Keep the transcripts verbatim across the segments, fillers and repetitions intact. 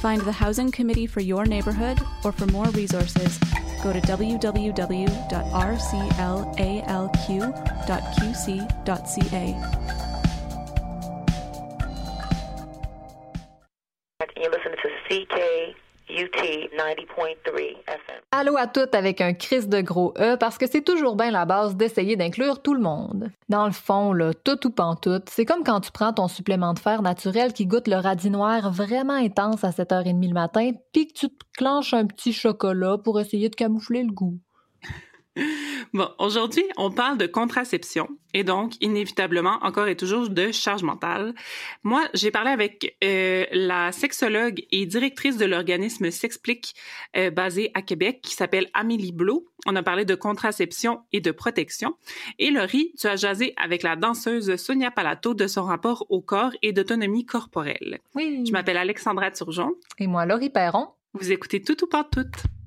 Find the housing committee for your neighborhood, or for more resources, go to w w w dot r c l a l q dot q c dot c a. You're listening to C K U T ninety point three F M. Allô à toutes avec un crise de gros E parce que c'est toujours bien la base d'essayer d'inclure tout le monde. Dans le fond, là, tout ou pantoute, c'est comme quand tu prends ton supplément de fer naturel qui goûte le radis noir vraiment intense à sept heures trente le matin puis que tu te clenches un petit chocolat pour essayer de camoufler le goût. Bon, aujourd'hui, on parle de contraception et donc, inévitablement, encore et toujours de charge mentale. Moi, j'ai parlé avec euh, la sexologue et directrice de l'organisme S'explique, euh, basé à Québec, qui s'appelle Amélie Blot. On a parlé de contraception et de protection. Et Laurie, tu as jasé avec la danseuse Sonia Palato de son rapport au corps et d'autonomie corporelle. Oui. Je m'appelle Alexandra Turgeon. Et moi, Laurie Perron. Vous écoutez Tout ou pas tout.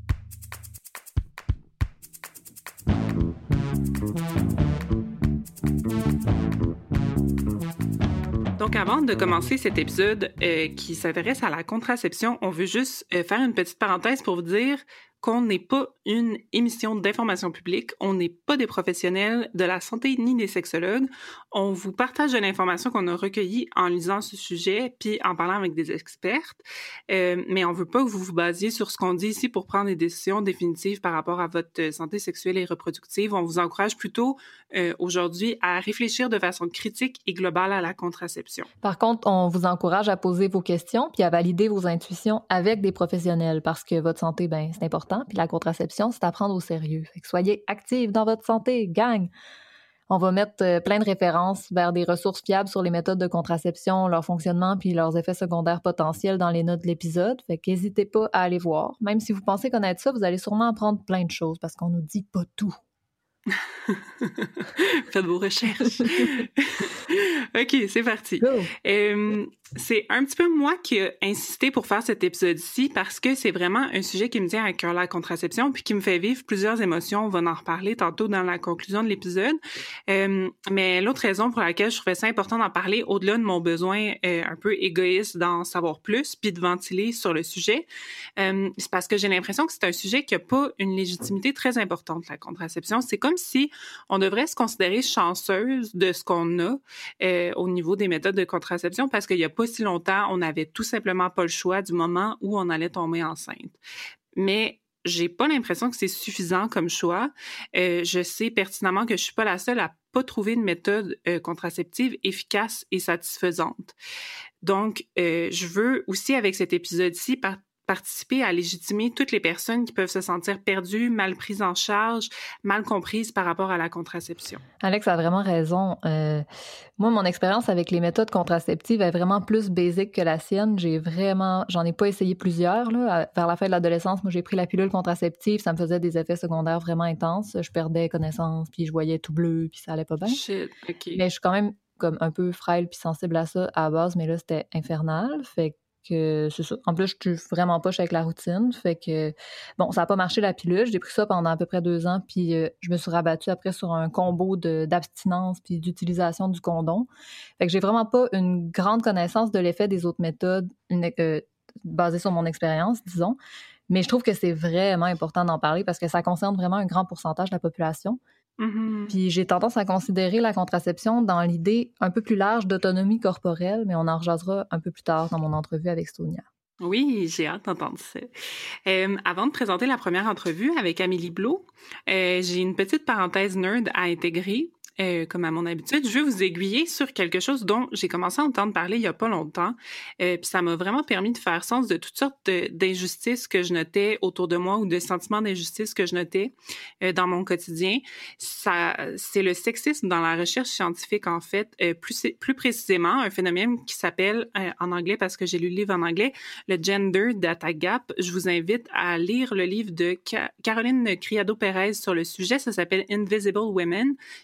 Donc, avant de commencer cet épisode euh, qui s'intéresse à la contraception, on veut juste euh, faire une petite parenthèse pour vous dire qu'on n'est pas une émission d'information publique, on n'est pas des professionnels de la santé ni des sexologues. On vous partage de l'information qu'on a recueillie en lisant ce sujet puis en parlant avec des expertes, euh, mais on veut pas que vous vous basiez sur ce qu'on dit ici pour prendre des décisions définitives par rapport à votre santé sexuelle et reproductive. On vous encourage plutôt euh, aujourd'hui à réfléchir de façon critique et globale à la contraception. Par contre, on vous encourage à poser vos questions puis à valider vos intuitions avec des professionnels parce que votre santé, ben c'est important. Puis la contraception, c'est à prendre au sérieux. Fait que soyez actifs dans votre santé, gang! On va mettre euh, plein de références vers des ressources fiables sur les méthodes de contraception, leur fonctionnement puis leurs effets secondaires potentiels dans les notes de l'épisode. Fait qu'hésitez pas à aller voir. Même si vous pensez connaître ça, vous allez sûrement apprendre plein de choses parce qu'on nous dit pas tout. Faites vos recherches. OK, c'est parti. Go. Euh, c'est un petit peu moi qui ai insisté pour faire cet épisode-ci parce que c'est vraiment un sujet qui me tient à cœur, la contraception, puis qui me fait vivre plusieurs émotions. On va en reparler tantôt dans la conclusion de l'épisode. Euh, mais l'autre raison pour laquelle je trouvais ça important d'en parler, au-delà de mon besoin euh, un peu égoïste d'en savoir plus, puis de ventiler sur le sujet, euh, c'est parce que j'ai l'impression que c'est un sujet qui n'a pas une légitimité très importante, la contraception. C'est comme si on devrait se considérer chanceuse de ce qu'on a euh, au niveau des méthodes de contraception parce qu'il y a pas si longtemps, on n'avait tout simplement pas le choix du moment où on allait tomber enceinte. Mais j'ai pas l'impression que c'est suffisant comme choix. Euh, je sais pertinemment que je suis pas la seule à pas trouver une méthode euh, contraceptive efficace et satisfaisante. Donc, euh, je veux aussi, avec cet épisode-ci, par- participer à légitimer toutes les personnes qui peuvent se sentir perdues, mal prises en charge, mal comprises par rapport à la contraception. Alex a vraiment raison. Euh, moi, mon expérience avec les méthodes contraceptives est vraiment plus basique que la sienne. J'ai vraiment, j'en ai pas essayé plusieurs, là. Vers la fin de l'adolescence, moi, j'ai pris la pilule contraceptive. Ça me faisait des effets secondaires vraiment intenses. Je perdais connaissance, puis je voyais tout bleu, puis ça allait pas bien. Shit, OK. Mais je suis quand même comme un peu frêle puis sensible à ça à la base, mais là, c'était infernal. Fait que que c'est ça. En plus, je suis vraiment poche avec la routine. Fait que, bon, ça n'a pas marché la pilule. J'ai pris ça pendant à peu près deux ans, puis euh, je me suis rabattue après sur un combo de, d'abstinence puis d'utilisation du condom. Fait que j'ai vraiment pas une grande connaissance de l'effet des autres méthodes une, euh, basées sur mon expérience, disons. Mais je trouve que c'est vraiment important d'en parler parce que ça concerne vraiment un grand pourcentage de la population. Mm-hmm. Puis j'ai tendance à considérer la contraception dans l'idée un peu plus large d'autonomie corporelle, mais on en rejasera un peu plus tard dans mon entrevue avec Sonia. Oui, j'ai hâte d'entendre ça. Euh, avant de présenter la première entrevue avec Amélie Blot, euh, j'ai une petite parenthèse nerd à intégrer. Euh, comme à mon habitude, je veux vous aiguiller sur quelque chose dont j'ai commencé à entendre parler il y a pas longtemps. Euh, puis ça m'a vraiment permis de faire sens de toutes sortes de, d'injustices que je notais autour de moi ou de sentiments d'injustice que je notais euh, dans mon quotidien. Ça, c'est le sexisme dans la recherche scientifique, en fait. Euh, plus, plus précisément, un phénomène qui s'appelle, euh, en anglais, parce que j'ai lu le livre en anglais, le Gender Data Gap. Je vous invite à lire le livre de Ca- Caroline Criado-Pérez sur le sujet. Ça s'appelle Invisible Women. Je vais vous mettre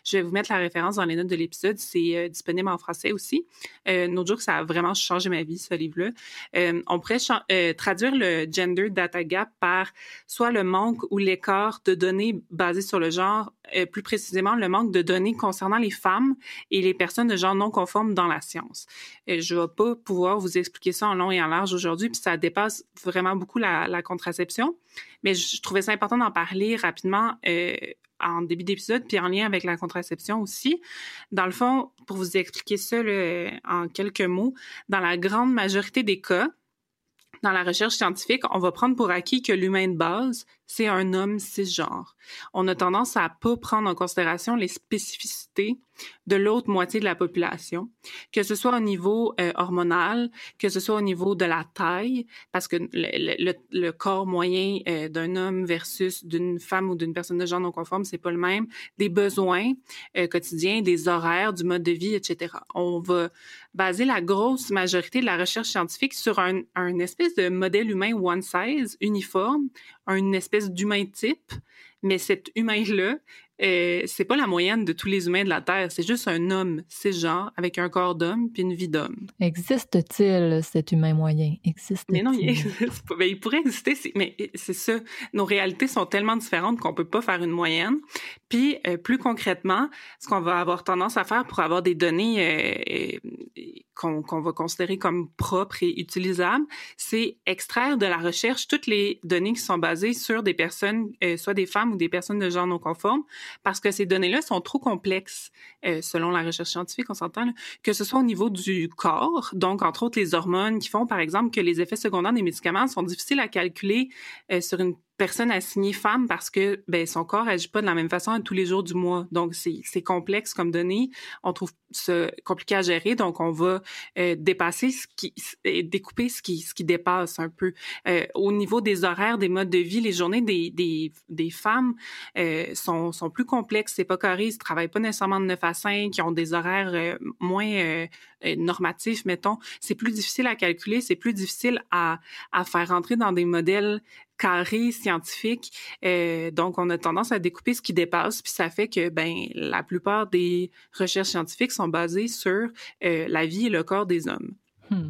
mettre la référence dans les notes de l'épisode. C'est euh, disponible en français aussi. Euh, no joke, ça a vraiment changé ma vie, ce livre-là. Euh, on pourrait cha- euh, traduire le Gender Data Gap par soit le manque ou l'écart de données basées sur le genre, euh, plus précisément le manque de données concernant les femmes et les personnes de genre non conforme dans la science. Euh, je vais pas pouvoir vous expliquer ça en long et en large aujourd'hui, puis ça dépasse vraiment beaucoup la, la contraception, mais je, je trouvais ça important d'en parler rapidement euh, en début d'épisode, puis en lien avec la contraception aussi. Dans le fond, pour vous expliquer ça là, en quelques mots, dans la grande majorité des cas, dans la recherche scientifique, on va prendre pour acquis que l'humain de base, c'est un homme cisgenre. On a tendance à pas prendre en considération les spécificités de l'autre moitié de la population, que ce soit au niveau euh, hormonal, que ce soit au niveau de la taille, parce que le, le, le corps moyen euh, d'un homme versus d'une femme ou d'une personne de genre non conforme, c'est pas le même, des besoins euh, quotidiens, des horaires, du mode de vie, et cetera. On va baser la grosse majorité de la recherche scientifique sur un, un espèce de modèle humain one size, uniforme, une espèce d'humain type, mais cet humain-là, euh, c'est pas la moyenne de tous les humains de la Terre, c'est juste un homme cisgenre avec un corps d'homme puis une vie d'homme. Existe-t-il, cet humain moyen? Existe-t-il? Mais non, il existe pas. Ben, il pourrait exister, c'est, mais c'est ça. Nos réalités sont tellement différentes qu'on peut pas faire une moyenne. Puis, euh, plus concrètement, ce qu'on va avoir tendance à faire pour avoir des données euh, qu'on, qu'on va considérer comme propres et utilisables, c'est extraire de la recherche toutes les données qui sont basées sur des personnes, euh, soit des femmes ou des personnes de genre non conforme, parce que ces données-là sont trop complexes, euh, selon la recherche scientifique, on s'entend, là, que ce soit au niveau du corps, donc entre autres les hormones qui font, par exemple, que les effets secondaires des médicaments sont difficiles à calculer euh, sur une personne assignée femme parce que ben son corps agit pas de la même façon à tous les jours du mois. Donc, c'est, c'est complexe comme données. On trouve ça compliqué à gérer. Donc, on va euh, dépasser ce qui... et découper ce qui, ce qui dépasse un peu. Euh, au niveau des horaires, des modes de vie, les journées des, des, des femmes euh, sont, sont plus complexes. C'est pas carré. Ils travaillent pas nécessairement de neuf à cinq. Ils ont des horaires euh, moins euh, normatifs, mettons. C'est plus difficile à calculer. C'est plus difficile à, à faire rentrer dans des modèles carré scientifique, euh, donc on a tendance à découper ce qui dépasse, puis ça fait que ben la plupart des recherches scientifiques sont basées sur euh, la vie et le corps des hommes. Hmm.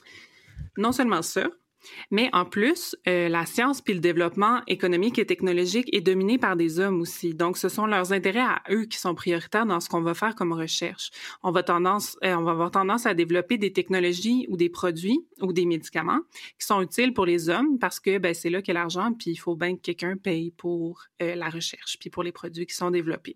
Non seulement ça, mais en plus, euh, la science puis le développement économique et technologique est dominé par des hommes aussi. Donc, ce sont leurs intérêts à eux qui sont prioritaires dans ce qu'on va faire comme recherche. On va tendance, euh, on va avoir tendance à développer des technologies ou des produits ou des médicaments qui sont utiles pour les hommes parce que ben c'est là qu'il y a l'argent puis il faut bien que quelqu'un paye pour euh, la recherche puis pour les produits qui sont développés.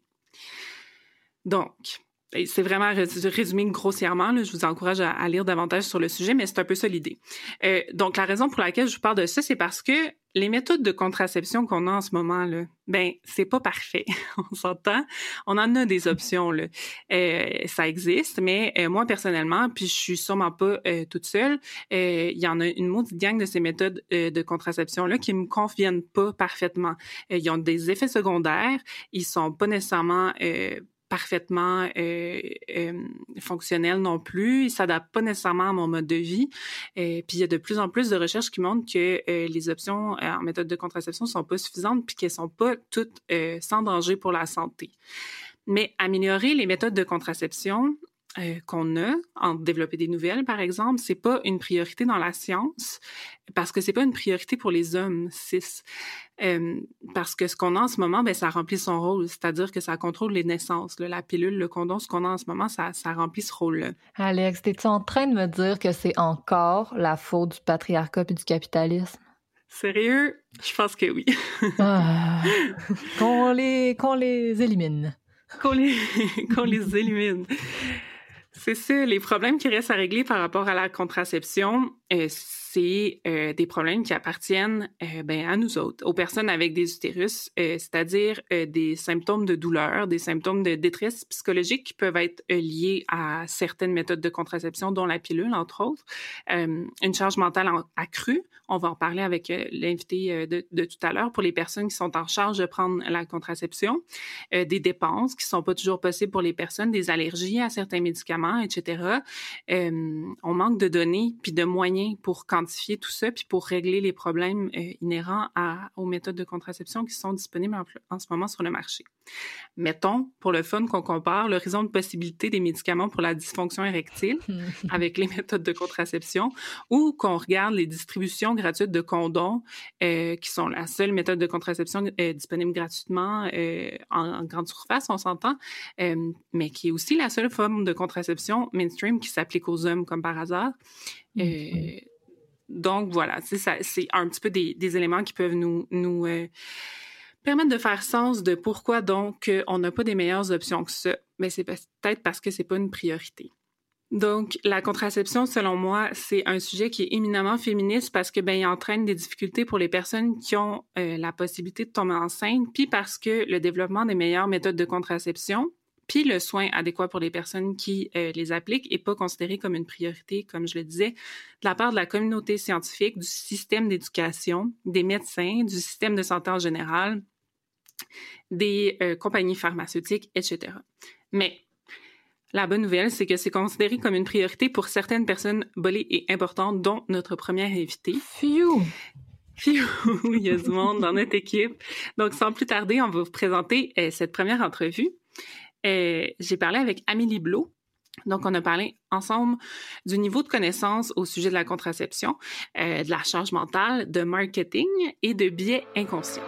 Donc, c'est vraiment résumé grossièrement. Là, je vous encourage à, à lire davantage sur le sujet, mais c'est un peu ça l'idée. Euh, donc, la raison pour laquelle je vous parle de ça, c'est parce que les méthodes de contraception qu'on a en ce moment, là, ben, c'est pas parfait. On s'entend. On en a des options, là. Euh, ça existe, mais euh, moi, personnellement, puis je suis sûrement pas euh, toute seule, euh, il y en a une maudite gang de ces méthodes euh, de contraception-là qui me conviennent pas parfaitement. Euh, ils ont des effets secondaires. Ils sont pas nécessairement... Euh, parfaitement euh, euh, fonctionnel non plus. Il s'adapte pas nécessairement à mon mode de vie. Euh, puis il y a de plus en plus de recherches qui montrent que euh, les options euh, en méthode de contraception sont pas suffisantes puis qu'elles sont pas toutes euh, sans danger pour la santé. Mais améliorer les méthodes de contraception euh, qu'on a, en développer des nouvelles, par exemple, c'est pas une priorité dans la science parce que c'est pas une priorité pour les hommes cis. Euh, parce que ce qu'on a en ce moment, ben ça remplit son rôle, c'est-à-dire que ça contrôle les naissances. Là, la pilule, le condom, ce qu'on a en ce moment, ça, ça remplit ce rôle-là. Alex, t'es-tu en train de me dire que c'est encore la faute du patriarcat et du capitalisme? Sérieux? Je pense que oui. ah, qu'on les, qu'on les élimine. Qu'on les, qu'on les élimine. C'est ça, les problèmes qui restent à régler par rapport à la contraception, euh, c'est euh, des problèmes qui appartiennent euh, ben, à nous autres, aux personnes avec des utérus, euh, c'est-à-dire euh, des symptômes de douleur, des symptômes de détresse psychologique qui peuvent être euh, liés à certaines méthodes de contraception, dont la pilule, entre autres, euh, une charge mentale en, accrue. On va en parler avec euh, l'invité euh, de, de tout à l'heure pour les personnes qui sont en charge de prendre la contraception, euh, des dépenses qui sont pas toujours possibles pour les personnes, des allergies à certains médicaments, et cetera. Euh, on manque de données puis de moyens pour quantifier identifier tout ça, puis pour régler les problèmes euh, inhérents à, aux méthodes de contraception qui sont disponibles en, en ce moment sur le marché. Mettons, pour le fun, qu'on compare l'horizon de possibilités des médicaments pour la dysfonction érectile avec les méthodes de contraception, ou qu'on regarde les distributions gratuites de condoms, euh, qui sont la seule méthode de contraception euh, disponible gratuitement euh, en, en grande surface, on s'entend, euh, mais qui est aussi la seule forme de contraception mainstream qui s'applique aux hommes, comme par hasard. Euh, mm-hmm. Donc, voilà, c'est, ça, c'est un petit peu des, des éléments qui peuvent nous, nous euh, permettre de faire sens de pourquoi, donc, euh, on n'a pas des meilleures options que ça. Mais c'est peut-être parce que c'est pas une priorité. Donc, la contraception, selon moi, c'est un sujet qui est éminemment féministe parce que, ben, il entraîne des difficultés pour les personnes qui ont euh, la possibilité de tomber enceinte, puis parce que le développement des meilleures méthodes de contraception, puis le soin adéquat pour les personnes qui euh, les appliquent n'est pas considéré comme une priorité, comme je le disais, de la part de la communauté scientifique, du système d'éducation, des médecins, du système de santé en général, des euh, compagnies pharmaceutiques, et cetera. Mais la bonne nouvelle, c'est que c'est considéré comme une priorité pour certaines personnes bolées et importantes, dont notre première invitée. Phew! Phew! Il y a du monde dans notre équipe. Donc, sans plus tarder, on va vous présenter euh, cette première entrevue. Euh, j'ai parlé avec Amélie Blot. Donc, on a parlé ensemble du niveau de connaissance au sujet de la contraception, euh, de la charge mentale, de marketing et de biais inconscients.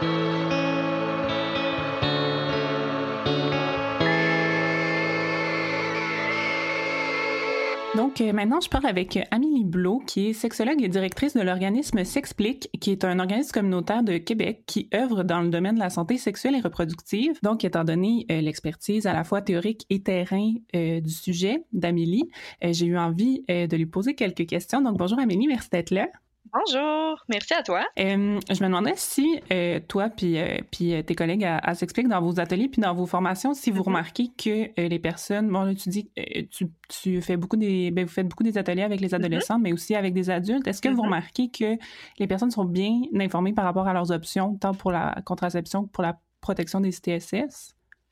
Donc, euh, maintenant, je parle avec Amélie Blot, qui est sexologue et directrice de l'organisme Sexplique, qui est un organisme communautaire de Québec qui œuvre dans le domaine de la santé sexuelle et reproductive. Donc, étant donné euh, l'expertise à la fois théorique et terrain euh, du sujet d'Amélie, euh, j'ai eu envie euh, de lui poser quelques questions. Donc, bonjour Amélie, merci d'être là. Bonjour, merci à toi. Euh, je me demandais si euh, toi puis euh, puis tes collègues à, à Sexplique dans vos ateliers puis dans vos formations, si vous mm-hmm. remarquez que euh, les personnes, bon là tu dis euh, tu tu fais beaucoup des ben vous faites beaucoup des ateliers avec les adolescents, mm-hmm. mais aussi avec des adultes. Est-ce que mm-hmm. vous remarquez que les personnes sont bien informées par rapport à leurs options, tant pour la contraception que pour la protection des I T S S?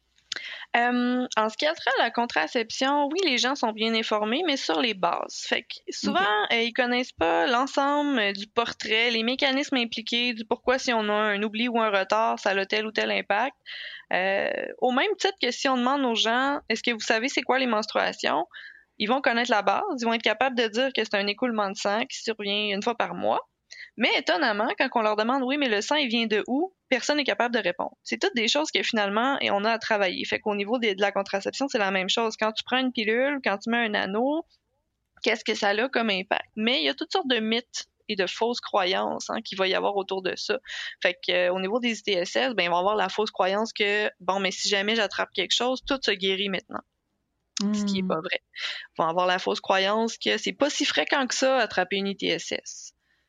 Euh, en ce qui a trait à la contraception, oui, les gens sont bien informés, mais sur les bases. Fait que souvent, okay. euh, ils connaissent pas l'ensemble euh, du portrait, les mécanismes impliqués, du pourquoi si on a un oubli ou un retard, ça a tel ou tel impact. Euh, au même titre que si on demande aux gens, est-ce que vous savez c'est quoi les menstruations? Ils vont connaître la base, ils vont être capables de dire que c'est un écoulement de sang qui survient une fois par mois. Mais étonnamment, quand on leur demande « oui, mais le sang, il vient de où? » Personne n'est capable de répondre. C'est toutes des choses que finalement, et on a à travailler. Fait qu'au niveau de, de la contraception, c'est la même chose. Quand tu prends une pilule, quand tu mets un anneau, qu'est-ce que ça a comme impact? Mais il y a toutes sortes de mythes et de fausses croyances hein, qu'il va y avoir autour de ça. Fait que euh, au niveau des I T S S, ben, il va y avoir la fausse croyance que, bon, mais si jamais j'attrape quelque chose, tout se guérit maintenant. Mmh. Ce qui est pas vrai. Il va y avoir la fausse croyance que c'est pas si fréquent que ça, attraper une I T S S.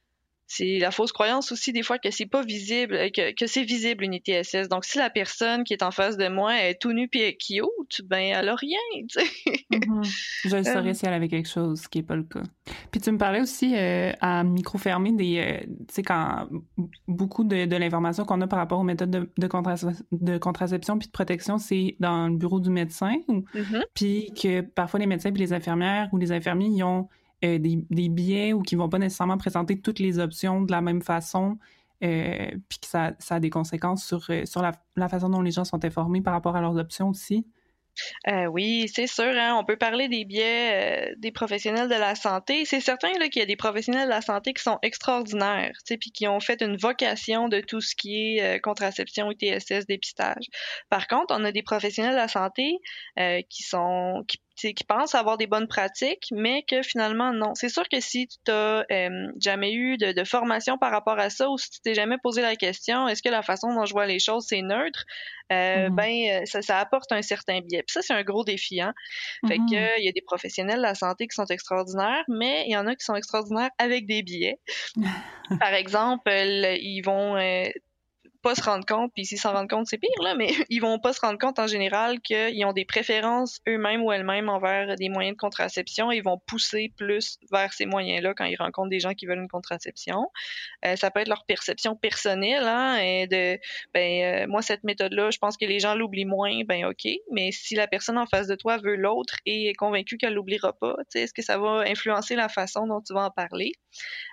C'est la fausse croyance aussi des fois que c'est pas visible, que, que c'est visible une I T S S. Donc si la personne qui est en face de moi est tout nue puis cute, ben elle a rien, tu sais. Mm-hmm. Je le saurais si elle avait quelque chose, ce qui est pas le cas. Puis tu me parlais aussi euh, à micro fermé des, euh, tu sais quand beaucoup de, de l'information qu'on a par rapport aux méthodes de, de, contrace- de contraception puis de protection, c'est dans le bureau du médecin, mm-hmm. puis que parfois les médecins puis les infirmières ou les infirmiers ils ont Euh, des, des biais ou qui vont pas nécessairement présenter toutes les options de la même façon, euh, puis que ça, ça a des conséquences sur, euh, sur la, la façon dont les gens sont informés par rapport à leurs options aussi. Euh, oui, c'est sûr. Hein, on peut parler des biais euh, des professionnels de la santé. C'est certain là, qu'il y a des professionnels de la santé qui sont extraordinaires, puis qui ont fait une vocation de tout ce qui est euh, contraception, I T S S, dépistage. Par contre, on a des professionnels de la santé euh, qui sont qui qui pensent avoir des bonnes pratiques, mais que finalement, non. C'est sûr que si tu n'as euh, jamais eu de, de formation par rapport à ça ou si tu t'es jamais posé la question, est-ce que la façon dont je vois les choses, c'est neutre, euh, mm-hmm. ben ça, ça apporte un certain biais. Puis ça, c'est un gros défi. Hein? Mm-hmm. Fait que il y a des professionnels de la santé qui sont extraordinaires, mais il y en a qui sont extraordinaires avec des biais. Par exemple, ils vont... Euh, pas se rendre compte, puis s'ils s'en rendent compte, c'est pire, là, mais ils vont pas se rendre compte en général qu'ils ont des préférences eux-mêmes ou elles-mêmes envers des moyens de contraception et ils vont pousser plus vers ces moyens-là quand ils rencontrent des gens qui veulent une contraception. Euh, ça peut être leur perception personnelle, hein, et de, ben, euh, moi, cette méthode-là, je pense que les gens l'oublient moins, ben, OK, mais si la personne en face de toi veut l'autre et est convaincue qu'elle l'oubliera pas, tu sais, est-ce que ça va influencer la façon dont tu vas en parler?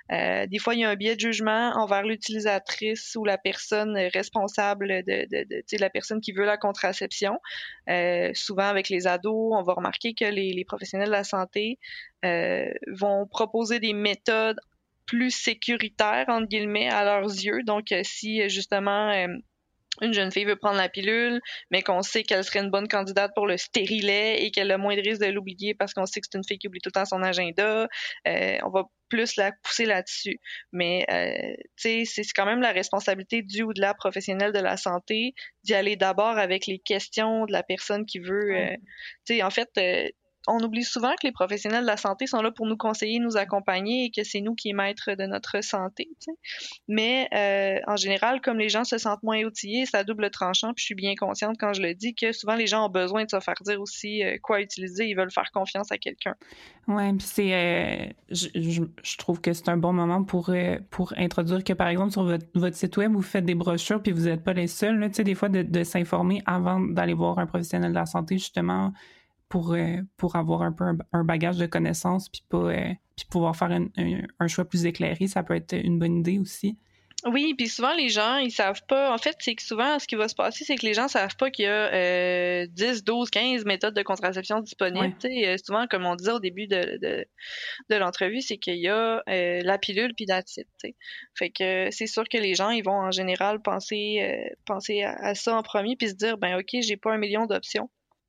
Euh, des fois, il y a un biais de jugement envers l'utilisatrice ou la personne responsable de, de, de, de la personne qui veut la contraception. Euh, souvent, avec les ados, on va remarquer que les, les professionnels de la santé euh, vont proposer des méthodes plus sécuritaires, entre guillemets, à leurs yeux. Donc, euh, si justement... Euh, une jeune fille veut prendre la pilule, mais qu'on sait qu'elle serait une bonne candidate pour le stérilet et qu'elle a moins de risque de l'oublier parce qu'on sait que c'est une fille qui oublie tout le temps son agenda, euh, on va plus la pousser là-dessus. Mais euh, tu sais, c'est quand même la responsabilité du ou de la professionnelle de la santé d'y aller d'abord avec les questions de la personne qui veut... Euh, tu sais, en fait... Euh, on oublie souvent que les professionnels de la santé sont là pour nous conseiller, nous accompagner et que c'est nous qui sommes maîtres de notre santé. T'sais. Mais euh, en général, comme les gens se sentent moins outillés, c'est à double tranchant. Puis je suis bien consciente quand je le dis que souvent les gens ont besoin de se faire dire aussi euh, quoi utiliser. Ils veulent faire confiance à quelqu'un. Oui, puis c'est... Euh, je, je, je trouve que c'est un bon moment pour, euh, pour introduire que, par exemple, sur votre, votre site web, vous faites des brochures puis vous n'êtes pas les seuls. Tu sais, des fois, de, de s'informer avant d'aller voir un professionnel de la santé, justement... Pour, euh, pour avoir un peu un, un bagage de connaissances puis pas euh, puis pouvoir faire un, un, un choix plus éclairé, ça peut être une bonne idée aussi. Oui, puis souvent les gens, ils savent pas. En fait, c'est que souvent, ce qui va se passer, c'est que les gens savent pas qu'il y a euh, dix, douze, quinze méthodes de contraception disponibles. Ouais. Euh, souvent, comme on disait au début de, de, de l'entrevue, c'est qu'il y a euh, la pilule puis la type. Fait que c'est sûr que les gens, ils vont en général penser, euh, penser à, à ça en premier puis se dire, ben ok, j'ai pas un million d'options.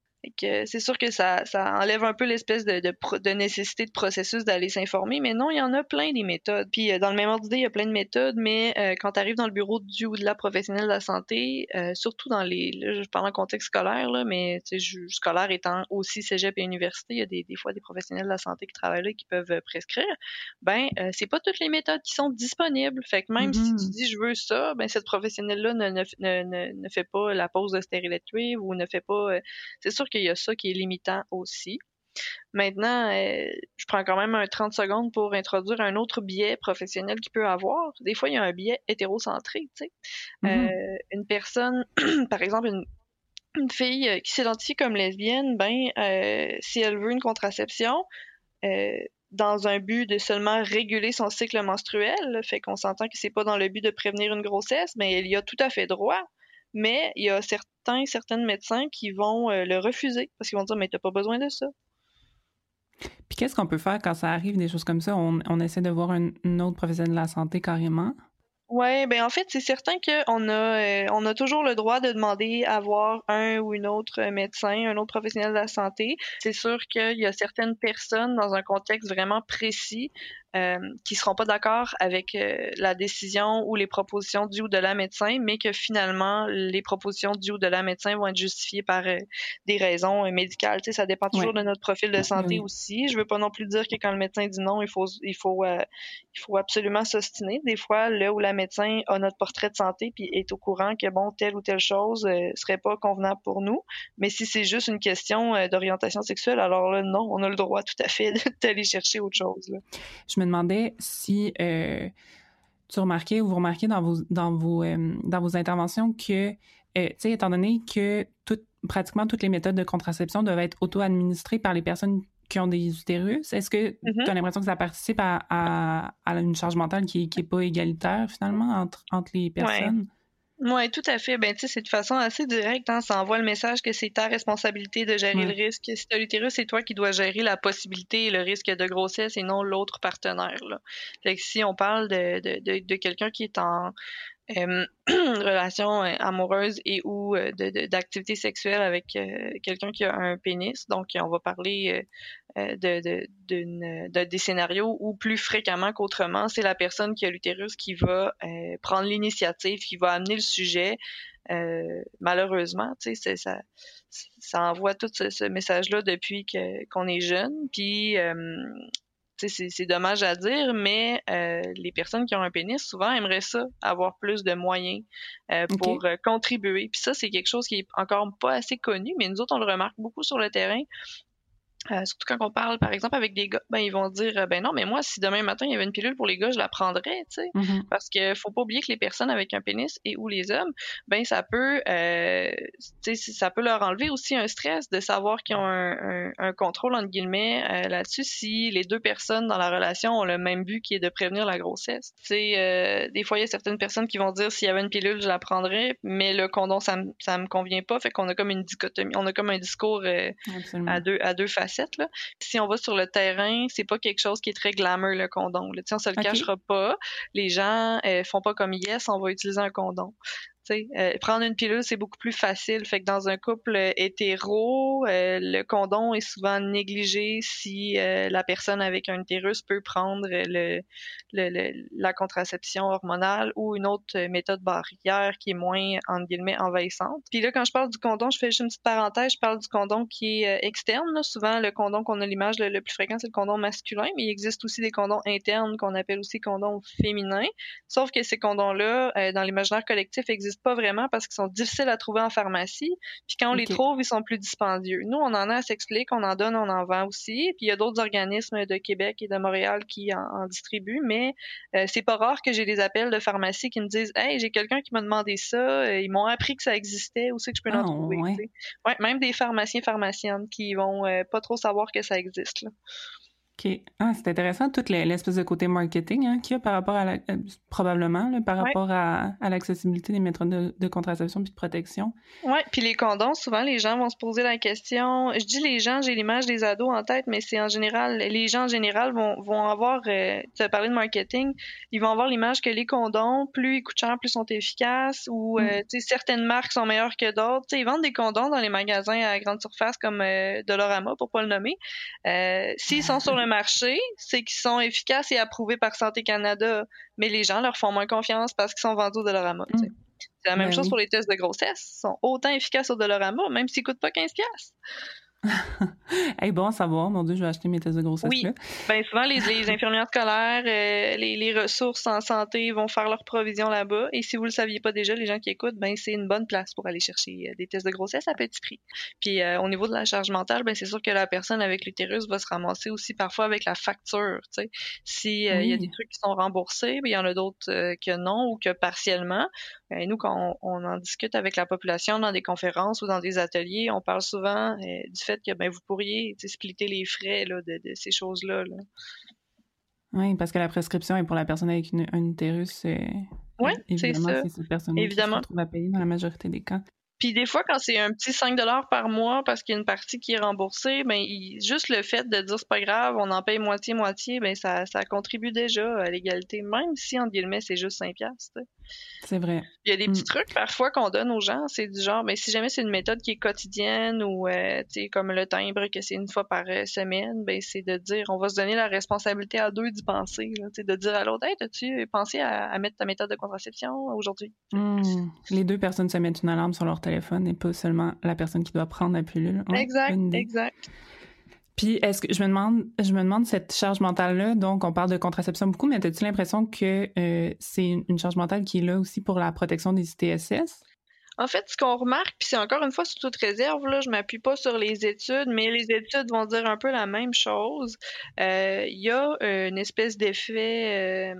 Que c'est sûr que ça, ça enlève un peu l'espèce de, de, de nécessité de processus d'aller s'informer, mais non, il y en a plein des méthodes. Puis dans le même ordre d'idée, il y a plein de méthodes, mais euh, quand tu arrives dans le bureau du ou de la professionnelle de la santé, euh, surtout dans les, là, je parle en contexte scolaire, là, mais scolaire étant aussi cégep et université, il y a des, des fois des professionnels de la santé qui travaillent là et qui peuvent prescrire. Ben, euh, c'est pas toutes les méthodes qui sont disponibles. Fait que même mm-hmm. si tu dis je veux ça, ben cette professionnelle-là ne, ne, ne, ne fait pas la pose de stérilet de cuivre ou ne fait pas. Euh, c'est sûr qu'il y a ça qui est limitant aussi. Maintenant, euh, je prends quand même un trente secondes pour introduire un autre biais professionnel qu'il peut avoir. Des fois, il y a un biais hétérocentré, tu sais. Mm-hmm. Euh, une personne, par exemple, une, une fille qui s'identifie comme lesbienne, ben, euh, si elle veut une contraception, euh, dans un but de seulement réguler son cycle menstruel, fait qu'on s'entend que c'est pas dans le but de prévenir une grossesse, mais elle y a tout à fait droit. Mais il y a certains, certains médecins qui vont euh, le refuser parce qu'ils vont dire « mais t'as pas besoin de ça ». Puis qu'est-ce qu'on peut faire quand ça arrive, des choses comme ça? On, on essaie de voir un, une autre professionnel de la santé carrément? Oui, ben en fait, c'est certain qu'on a, euh, on a toujours le droit de demander à voir un ou une autre médecin, un autre professionnel de la santé. C'est sûr qu'il y a certaines personnes dans un contexte vraiment précis euh, qui seront pas d'accord avec euh, la décision ou les propositions du ou de la médecin, mais que finalement, les propositions du ou de la médecin vont être justifiées par euh, des raisons euh, médicales. Tu sais, ça dépend toujours ouais. de notre profil de santé oui. aussi. Je veux pas non plus dire que quand le médecin dit non, il faut, il faut, euh, il faut absolument s'ostiner. Des fois, là où la médecin a notre portrait de santé puis est au courant que bon, telle ou telle chose euh, serait pas convenable pour nous. Mais si c'est juste une question euh, d'orientation sexuelle, alors là, non, on a le droit tout à fait d'aller chercher autre chose. Là. Je me demandais si euh, tu remarquais ou vous remarquez dans vos, dans vos, euh, dans vos interventions que, euh, tu sais, étant donné que tout, pratiquement toutes les méthodes de contraception doivent être auto-administrées par les personnes qui ont des utérus, est-ce que mm-hmm. tu as l'impression que ça participe à, à, à une charge mentale qui n'est pas égalitaire, finalement, entre, entre les personnes? Ouais. Oui, tout à fait. Ben, tu sais, c'est de façon assez directe. Hein? Ça envoie le message que c'est ta responsabilité de gérer ouais. le risque. Si tu as l'utérus, c'est toi qui dois gérer la possibilité et le risque de grossesse et non l'autre partenaire. Là. Fait que si on parle de, de, de, de quelqu'un qui est en euh, relation euh, amoureuse et ou euh, de, de, d'activité sexuelle avec euh, quelqu'un qui a un pénis, donc on va parler euh, de, de, d'une, de des scénarios où plus fréquemment qu'autrement, c'est la personne qui a l'utérus qui va euh, prendre l'initiative, qui va amener le sujet. Euh, malheureusement, tu sais, ça, ça envoie tout ce, ce message-là depuis que, qu'on est jeune, puis euh, C'est, c'est dommage à dire, mais euh, les personnes qui ont un pénis, souvent, aimeraient ça, avoir plus de moyens euh, pour okay. euh, contribuer. Puis ça, c'est quelque chose qui est encore pas assez connu, mais nous autres, on le remarque beaucoup sur le terrain. Euh, surtout quand on parle, par exemple, avec des gars, ben ils vont dire, euh, ben non, mais moi, si demain matin il y avait une pilule pour les gars, je la prendrais, tu sais, Mm-hmm. parce que faut pas oublier que les personnes avec un pénis et ou les hommes, ben ça peut, euh, tu sais, ça peut leur enlever aussi un stress de savoir qu'ils ont un, un, un contrôle entre guillemets euh, là-dessus si les deux personnes dans la relation ont le même but qui est de prévenir la grossesse. Tu sais, euh, des fois il y a certaines personnes qui vont dire s'il y avait une pilule, je la prendrais, mais le condom ça me ça me convient pas, fait qu'on a comme une dichotomie, on a comme un discours euh, à deux à deux facettes. Là. Si on va sur le terrain, c'est pas quelque chose qui est très glamour, le condom. Là. On se le okay. cachera pas. Les gens euh, font pas comme yes, on va utiliser un condom. Euh, prendre une pilule, c'est beaucoup plus facile. Fait que dans un couple euh, hétéro, euh, le condom est souvent négligé si euh, la personne avec un utérus peut prendre le, le, le, la contraception hormonale ou une autre méthode barrière qui est moins, entre guillemets, envahissante. Puis là, quand je parle du condom, je fais juste une petite parenthèse, je parle du condom qui est euh, externe. Là. Souvent, le condom qu'on a l'image le, le plus fréquent, c'est le condom masculin, mais il existe aussi des condoms internes qu'on appelle aussi condoms féminins. Sauf que ces condoms-là, euh, dans l'imaginaire collectif, existent pas vraiment parce qu'ils sont difficiles à trouver en pharmacie. Puis quand on okay. les trouve, ils sont plus dispendieux. Nous, on en a à s'explique, on en donne, on en vend aussi. Puis il y a d'autres organismes de Québec et de Montréal qui en, en distribuent, mais euh, c'est pas rare que j'ai des appels de pharmacie qui me disent « Hey, j'ai quelqu'un qui m'a demandé ça, ils m'ont appris que ça existait, où c'est que je peux l'en oh, trouver? Ouais. » Ouais, même des pharmaciens, pharmaciennes qui vont euh, pas trop savoir que ça existe. Là. OK. Ah, c'est intéressant, toute l'espèce de côté marketing hein, qu'il y a par rapport à la, euh, probablement, là, par rapport ouais. à, à l'accessibilité des méthodes de, de contraception puis de protection. Oui, puis les condoms, souvent, les gens vont se poser la question. Je dis les gens, j'ai l'image des ados en tête, mais c'est en général, les gens en général vont, vont avoir, euh, tu as parlé de marketing, ils vont avoir l'image que les condoms, plus ils coûtent cher, plus ils sont efficaces, ou mm. euh, tu sais, certaines marques sont meilleures que d'autres. Tu sais, ils vendent des condoms dans les magasins à grande surface comme euh, Dollarama, pour pas le nommer. Euh, s'ils sont sur le marché, c'est qu'ils sont efficaces et approuvés par Santé Canada, mais les gens leur font moins confiance parce qu'ils sont vendus au Dollarama. Mm. C'est la même ben chose oui. pour les tests de grossesse. Ils sont autant efficaces au Dollarama, même s'ils ne coûtent pas quinze dollars. Hey, bon à savoir, mon Dieu, je vais acheter mes tests de grossesse. Oui, là. Ben, souvent, les, les infirmières scolaires, euh, les, les ressources en santé vont faire leur provision là-bas. Et si vous le saviez pas déjà, les gens qui écoutent, ben c'est une bonne place pour aller chercher euh, des tests de grossesse à petit prix. Puis euh, au niveau de la charge mentale, ben c'est sûr que la personne avec l'utérus va se ramasser aussi parfois avec la facture. Tu sais, si euh, il oui. y a des trucs qui sont remboursés, ben il y en a d'autres euh, que non ou que partiellement. Et nous, quand on, on en discute avec la population dans des conférences ou dans des ateliers, on parle souvent euh, du fait que ben vous pourriez splitter les frais là, de, de ces choses-là. Là. Oui, parce que la prescription est pour la personne avec une, un utérus. Euh, oui, c'est ça. C'est cette personne qui se retrouve à payer dans la majorité des cas. Puis des fois, quand c'est un petit cinq dollars par mois parce qu'il y a une partie qui est remboursée, ben il, juste le fait de dire c'est pas grave, on en paye moitié-moitié, ben ça, ça contribue déjà à l'égalité, même si, entre guillemets, c'est juste cinq piastres. C'est vrai. Il y a des petits mm. trucs parfois qu'on donne aux gens, c'est du genre, ben si jamais c'est une méthode qui est quotidienne ou, euh, tu sais, comme le timbre, que c'est une fois par euh, semaine, ben c'est de dire, on va se donner la responsabilité à deux d'y penser, tu sais, de dire à l'autre, hey, as-tu pensé à, à mettre ta méthode de contraception aujourd'hui? Mm. Les deux personnes se mettent une alarme sur leur téléphone. Et pas seulement la personne qui doit prendre la pilule. Ouais, exact, exact. Puis, est-ce que je me demande, je me demande cette charge mentale-là, donc on parle de contraception beaucoup, mais as-tu l'impression que euh, c'est une, une charge mentale qui est là aussi pour la protection des I T S S? En fait, ce qu'on remarque, puis c'est encore une fois sous toute réserve, là, je m'appuie pas sur les études, mais les études vont dire un peu la même chose. Il euh, y a euh, une espèce d'effet, euh,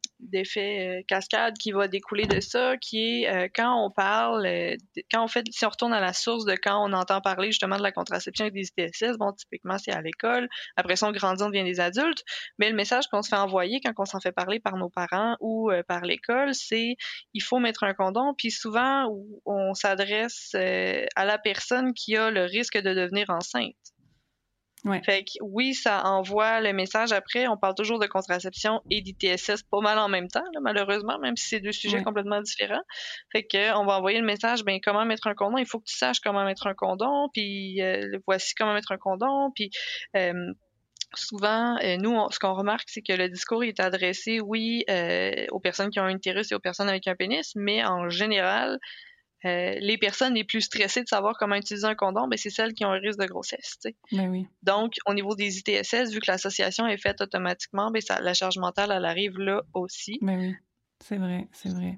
d'effet euh, cascade qui va découler de ça, qui est euh, quand on parle, euh, quand on fait, si on retourne à la source de quand on entend parler justement de la contraception avec des I T S S, bon, typiquement c'est à l'école, après ça on grandit, on devient des adultes, mais le message qu'on se fait envoyer quand on s'en fait parler par nos parents ou euh, par l'école, c'est il faut mettre un condom, puis souvent on s'adresse euh, à la personne qui a le risque de devenir enceinte. Ouais. Fait que oui, ça envoie le message après. On parle toujours de contraception et d'I T S S pas mal en même temps, là, malheureusement, même si c'est deux sujets ouais. complètement différents. Fait que on va envoyer le message, ben comment mettre un condom. Il faut que tu saches comment mettre un condom. Puis euh, voici comment mettre un condom. Puis euh, souvent, euh, nous, on, ce qu'on remarque, c'est que le discours est adressé, oui, euh, aux personnes qui ont un utérus et aux personnes avec un pénis, mais en général, Euh, les personnes les plus stressées de savoir comment utiliser un condom, ben, c'est celles qui ont un risque de grossesse. Tu sais. Ben oui. Donc, au niveau des I T S S, vu que l'association est faite automatiquement, ben, ça, la charge mentale, elle arrive là aussi. Ben oui, c'est vrai, c'est vrai.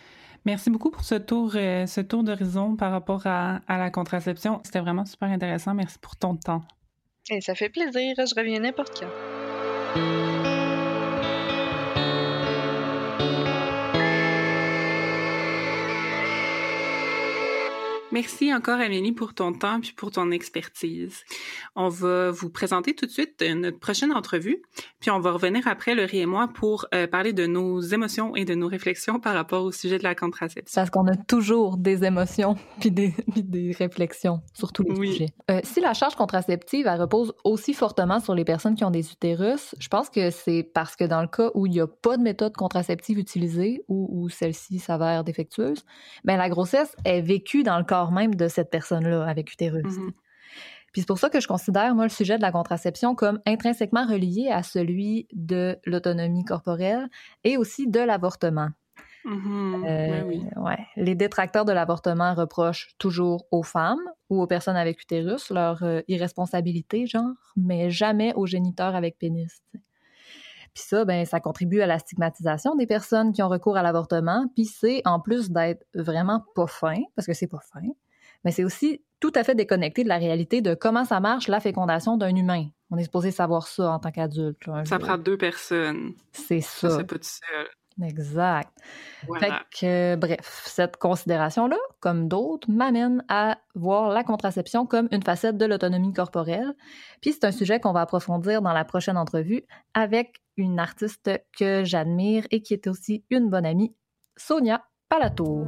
Merci beaucoup pour ce tour, euh, ce tour d'horizon par rapport à, à la contraception. C'était vraiment super intéressant. Merci pour ton temps. Et ça fait plaisir, je reviens n'importe quand. Merci encore, Amélie, pour ton temps puis pour ton expertise. On va vous présenter tout de suite notre prochaine entrevue, puis on va revenir après, Laurie et moi, pour euh, parler de nos émotions et de nos réflexions par rapport au sujet de la contraception. Parce qu'on a toujours des émotions puis des, puis des réflexions sur tous les oui. sujets. Euh, si la charge contraceptive, elle repose aussi fortement sur les personnes qui ont des utérus, je pense que c'est parce que dans le cas où il n'y a pas de méthode contraceptive utilisée ou où celle-ci s'avère défectueuse, ben la grossesse est vécue dans le corps même de cette personne-là avec utérus. Mm-hmm. Puis c'est pour ça que je considère, moi, le sujet de la contraception comme intrinsèquement relié à celui de l'autonomie corporelle et aussi de l'avortement. Mm-hmm. Euh, ouais, oui. ouais. Les détracteurs de l'avortement reprochent toujours aux femmes ou aux personnes avec utérus leur euh, irresponsabilité, genre, mais jamais aux géniteurs avec pénis. T'sais. Puis ça, ben, ça contribue à la stigmatisation des personnes qui ont recours à l'avortement. Puis c'est, en plus d'être vraiment pas fin, parce que c'est pas fin, mais c'est aussi tout à fait déconnecté de la réalité de comment ça marche la fécondation d'un humain. On est supposé savoir ça en tant qu'adulte. Là, ça prend deux personnes. C'est ça. Ça, c'est pas tout seul. Exact. Voilà. Fait que, euh, bref, cette considération-là, comme d'autres, m'amène à voir la contraception comme une facette de l'autonomie corporelle. Puis c'est un sujet qu'on va approfondir dans la prochaine entrevue avec une artiste que j'admire et qui est aussi une bonne amie, Sonia Palato.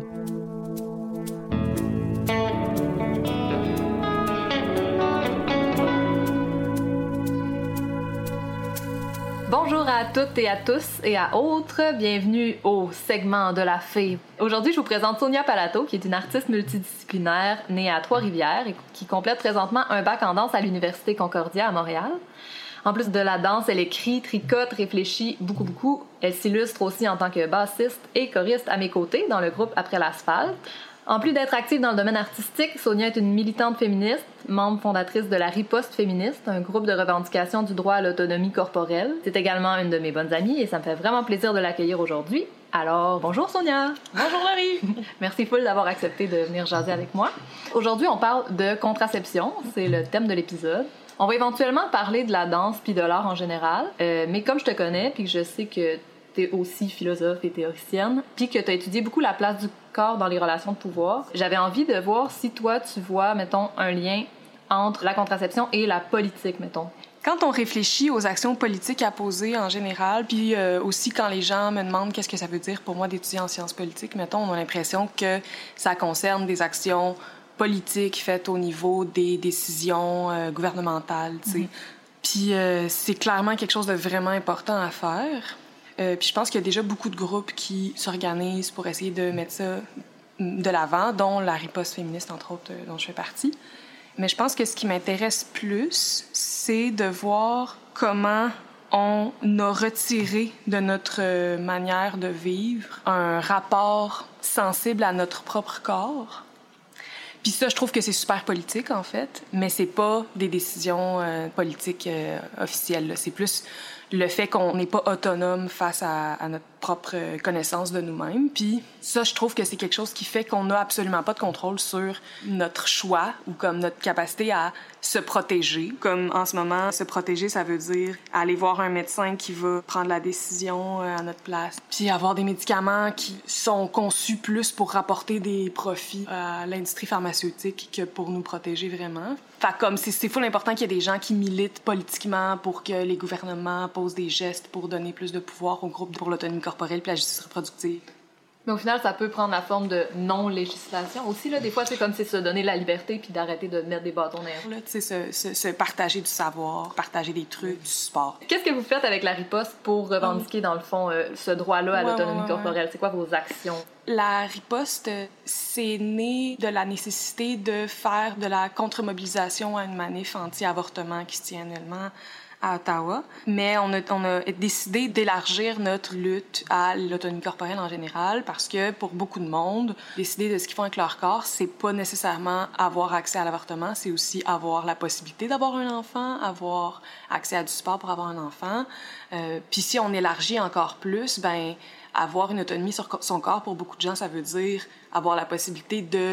Bonjour à toutes et à tous et à autres, bienvenue au segment de la fée. Aujourd'hui, je vous présente Sonia Palato, qui est une artiste multidisciplinaire née à Trois-Rivières et qui complète présentement un bac en danse à l'Université Concordia à Montréal. En plus de la danse, elle écrit, tricote, réfléchit beaucoup, beaucoup. Elle s'illustre aussi en tant que bassiste et choriste à mes côtés dans le groupe Après l'asphalte. En plus d'être active dans le domaine artistique, Sonia est une militante féministe, membre fondatrice de la Riposte féministe, un groupe de revendication du droit à l'autonomie corporelle. C'est également une de mes bonnes amies et ça me fait vraiment plaisir de l'accueillir aujourd'hui. Alors, bonjour Sonia! Bonjour Laurie! Merci full d'avoir accepté de venir jaser avec moi. Aujourd'hui, on parle de contraception, c'est le thème de l'épisode. On va éventuellement parler de la danse puis de l'art en général, euh, mais comme je te connais puis que je sais que t'es aussi philosophe et théoricienne, puis que t'as étudié beaucoup la place du corps dans les relations de pouvoir, j'avais envie de voir si toi, tu vois, mettons, un lien entre la contraception et la politique, mettons. Quand on réfléchit aux actions politiques à poser en général, puis euh, aussi quand les gens me demandent qu'est-ce que ça veut dire pour moi d'étudier en sciences politiques, mettons, on a l'impression que ça concerne des actions politiques faites au niveau des décisions euh, gouvernementales, tu sais. Mm-hmm. Puis euh, c'est clairement quelque chose de vraiment important à faire. Euh, puis je pense qu'il y a déjà beaucoup de groupes qui s'organisent pour essayer de mettre ça de l'avant, dont la Riposte féministe, entre autres, dont je fais partie. Mais je pense que ce qui m'intéresse plus, c'est de voir comment on a retiré de notre manière de vivre un rapport sensible à notre propre corps. Puis ça, je trouve que c'est super politique, en fait, mais c'est pas des décisions euh, politiques euh, officielles, là. C'est plus le fait qu'on n'est pas autonome face à, à notre propre connaissance de nous-mêmes. Puis ça, je trouve que c'est quelque chose qui fait qu'on n'a absolument pas de contrôle sur notre choix ou comme notre capacité à se protéger. Comme en ce moment, se protéger, ça veut dire aller voir un médecin qui va prendre la décision à notre place. Puis avoir des médicaments qui sont conçus plus pour rapporter des profits à l'industrie pharmaceutique que pour nous protéger vraiment. Fait comme c'est, c'est full important qu'il y ait des gens qui militent politiquement pour que les gouvernements posent des gestes pour donner plus de pouvoir aux groupes pour l'autonomie corporelle puis la justice reproductive. Mais au final, ça peut prendre la forme de non-législation aussi. Là. Des fois, c'est comme si se donner la liberté puis d'arrêter de mettre des bâtons dans les roues. Tu sais, se, se, se partager du savoir, partager des trucs, du support. Qu'est-ce que vous faites avec la riposte pour revendiquer, oh. dans le fond, euh, ce droit-là à ouais, l'autonomie ouais, corporelle? Ouais. C'est quoi vos actions? La riposte, c'est né de la nécessité de faire de la contre-mobilisation à une manif anti-avortement qui se tient annuellement à Ottawa, mais on a, on a décidé d'élargir notre lutte à l'autonomie corporelle en général parce que pour beaucoup de monde, décider de ce qu'ils font avec leur corps, c'est pas nécessairement avoir accès à l'avortement, c'est aussi avoir la possibilité d'avoir un enfant, avoir accès à du sport pour avoir un enfant. Euh, puis si on élargit encore plus, ben avoir une autonomie sur son corps pour beaucoup de gens, ça veut dire avoir la possibilité de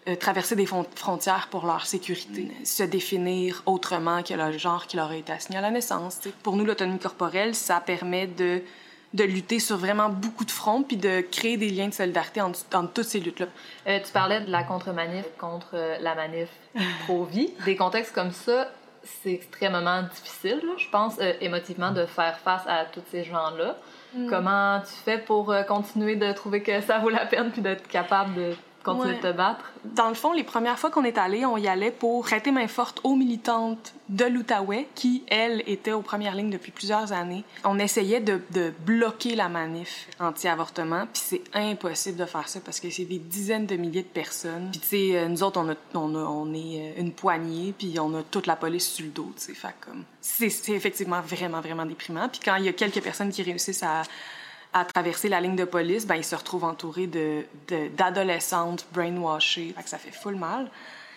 euh, traverser des fon- frontières pour leur sécurité, mm. se définir autrement que le genre qui leur a été assigné à la naissance. T'sais. Pour nous, l'autonomie corporelle, ça permet de, de lutter sur vraiment beaucoup de fronts puis de créer des liens de solidarité entre, entre toutes ces luttes-là. Euh, tu parlais de la contre-manif contre euh, la manif pro-vie. Des contextes comme ça, c'est extrêmement difficile, là, je pense, euh, émotivement, de faire face à tous ces gens-là. Mm. Comment tu fais pour euh, continuer de trouver que ça vaut la peine puis d'être capable de continuer ouais. de te battre? Dans le fond, les premières fois qu'on est allé, on y allait pour prêter main forte aux militantes de l'Outaouais qui, elles, étaient aux premières lignes depuis plusieurs années. On essayait de, de bloquer la manif anti-avortement, puis c'est impossible de faire ça parce que c'est des dizaines de milliers de personnes. Puis tu sais, nous autres, on, a, on, a, on est une poignée, puis on a toute la police sur le dos, tu sais. Fait comme... C'est, c'est effectivement vraiment, vraiment déprimant. Puis quand il y a quelques personnes qui réussissent à... à traverser la ligne de police, ben ils se retrouvent entourés de, de, d'adolescentes brainwashées. Fait que ça fait full mal.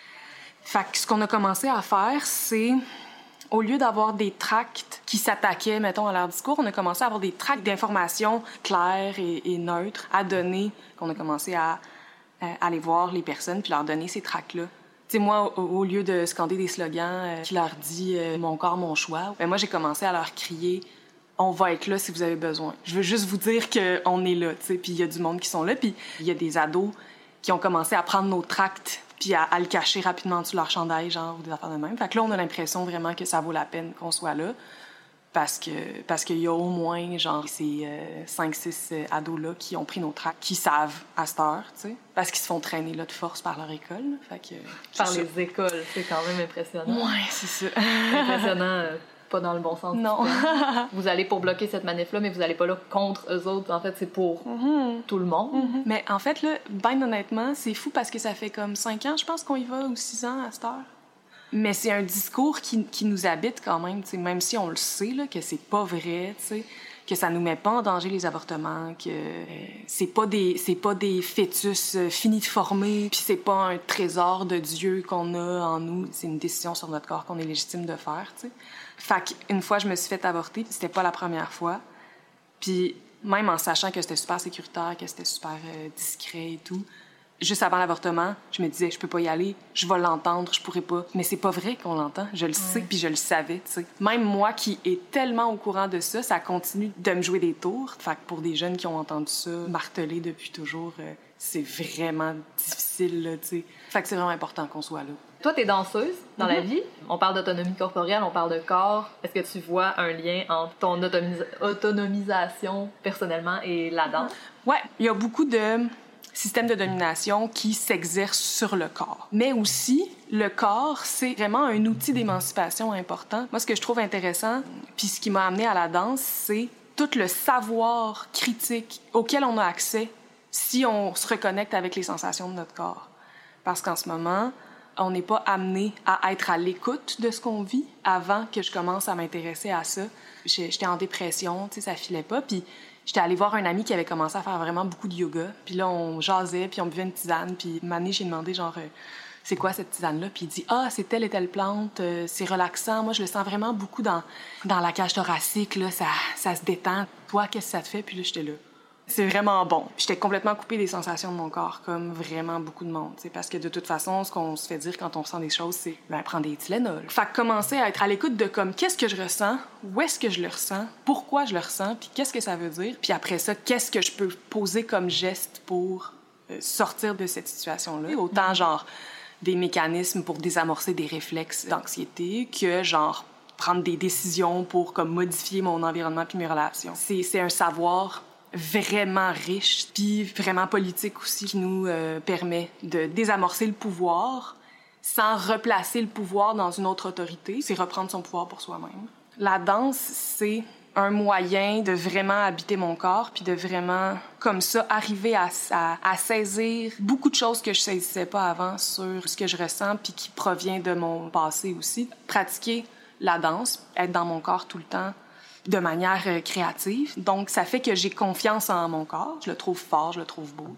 Fait que ce qu'on a commencé à faire, c'est, au lieu d'avoir des tracts qui s'attaquaient, mettons, à leur discours, on a commencé à avoir des tracts d'informations claires et, et neutres à donner, qu'on a commencé à, à aller voir les personnes puis leur donner ces tracts-là. Tu sais, moi, au, au lieu de scander des slogans euh, qui leur dit euh, « Mon corps, mon choix », ben moi, j'ai commencé à leur crier « On va être là si vous avez besoin. » Je veux juste vous dire qu'on est là, tu sais. Puis il y a du monde qui sont là, puis il y a des ados qui ont commencé à prendre nos tracts puis à, à le cacher rapidement sous leur chandail, genre, ou des affaires de même. Fait que là, on a l'impression vraiment que ça vaut la peine qu'on soit là, parce que parce qu'il y a au moins, genre, ces euh, cinq six euh, ados-là qui ont pris nos tracts, qui savent à cette heure, tu sais, parce qu'ils se font traîner là de force par leur école. Fait que, par les ça. Écoles, c'est quand même impressionnant. Ouais, c'est ça. Impressionnant, euh, pas dans le bon sens. Non. Vous allez pour bloquer cette manif-là, mais vous allez pas là contre eux autres. En fait, c'est pour mm-hmm. tout le monde. Mm-hmm. Mais en fait, là, ben honnêtement, c'est fou parce que ça fait comme cinq ans, je pense qu'on y va, ou six ans à cette heure. Mais c'est un discours qui, qui nous habite quand même, t'sais, même si on le sait, là, que c'est pas vrai, t'sais, que ça nous met pas en danger les avortements, que euh, c'est pas des c'est pas des fœtus euh, finis de former, puis c'est pas un trésor de Dieu qu'on a en nous, c'est une décision sur notre corps qu'on est légitime de faire, tu sais. Fait qu'une fois je me suis fait avorter, puis c'était pas la première fois. Puis même en sachant que c'était super sécuritaire, que c'était super euh, discret et tout, juste avant l'avortement, je me disais, je peux pas y aller, je vais l'entendre, je pourrais pas. Mais c'est pas vrai qu'on l'entend, je le sais, puis je le savais, tu sais. Même moi qui est tellement au courant de ça, ça continue de me jouer des tours. Fait que pour des jeunes qui ont entendu ça marteler depuis toujours, euh, c'est vraiment difficile, là, tu sais. Fait que c'est vraiment important qu'on soit là. Toi, t'es danseuse dans mm-hmm. la vie. On parle d'autonomie corporelle, on parle de corps. Est-ce que tu vois un lien entre ton autonomisa- autonomisation personnellement et la danse? Ouais, il y a beaucoup de système de domination qui s'exerce sur le corps. Mais aussi, le corps, c'est vraiment un outil d'émancipation important. Moi, ce que je trouve intéressant, puis ce qui m'a amené à la danse, c'est tout le savoir critique auquel on a accès si on se reconnecte avec les sensations de notre corps. Parce qu'en ce moment, on n'est pas amené à être à l'écoute de ce qu'on vit avant que je commence à m'intéresser à ça. J'étais en dépression, tu sais, ça filait pas, puis j'étais allée voir un ami qui avait commencé à faire vraiment beaucoup de yoga. Puis là, on jasait, puis on buvait une tisane. Puis une année, j'ai demandé, genre, euh, c'est quoi cette tisane-là? Puis il dit, ah, c'est telle et telle plante, euh, c'est relaxant. Moi, je le sens vraiment beaucoup dans, dans la cage thoracique, là, ça, ça se détend. Toi, qu'est-ce que ça te fait? Puis là, j'étais là. C'est vraiment bon. Puis j'étais complètement coupée des sensations de mon corps, comme vraiment beaucoup de monde. T'sais, parce que de toute façon, ce qu'on se fait dire quand on ressent des choses, c'est ben, prendre des Tylenol. Fait que commencer à être à l'écoute de comme qu'est-ce que je ressens, où est-ce que je le ressens, pourquoi je le ressens, puis qu'est-ce que ça veut dire. Puis après ça, qu'est-ce que je peux poser comme geste pour euh, sortir de cette situation-là. Autant genre des mécanismes pour désamorcer des réflexes d'anxiété que genre prendre des décisions pour comme modifier mon environnement puis mes relations. C'est, c'est un savoir vraiment riche, puis vraiment politique aussi, qui nous euh, permet de désamorcer le pouvoir sans replacer le pouvoir dans une autre autorité. C'est reprendre son pouvoir pour soi-même. La danse, c'est un moyen de vraiment habiter mon corps, puis de vraiment, comme ça, arriver à, à, à saisir beaucoup de choses que je saisissais pas avant sur ce que je ressens, puis qui provient de mon passé aussi. Pratiquer la danse, être dans mon corps tout le temps, de manière euh, créative. Donc, ça fait que j'ai confiance en mon corps. Je le trouve fort, je le trouve beau.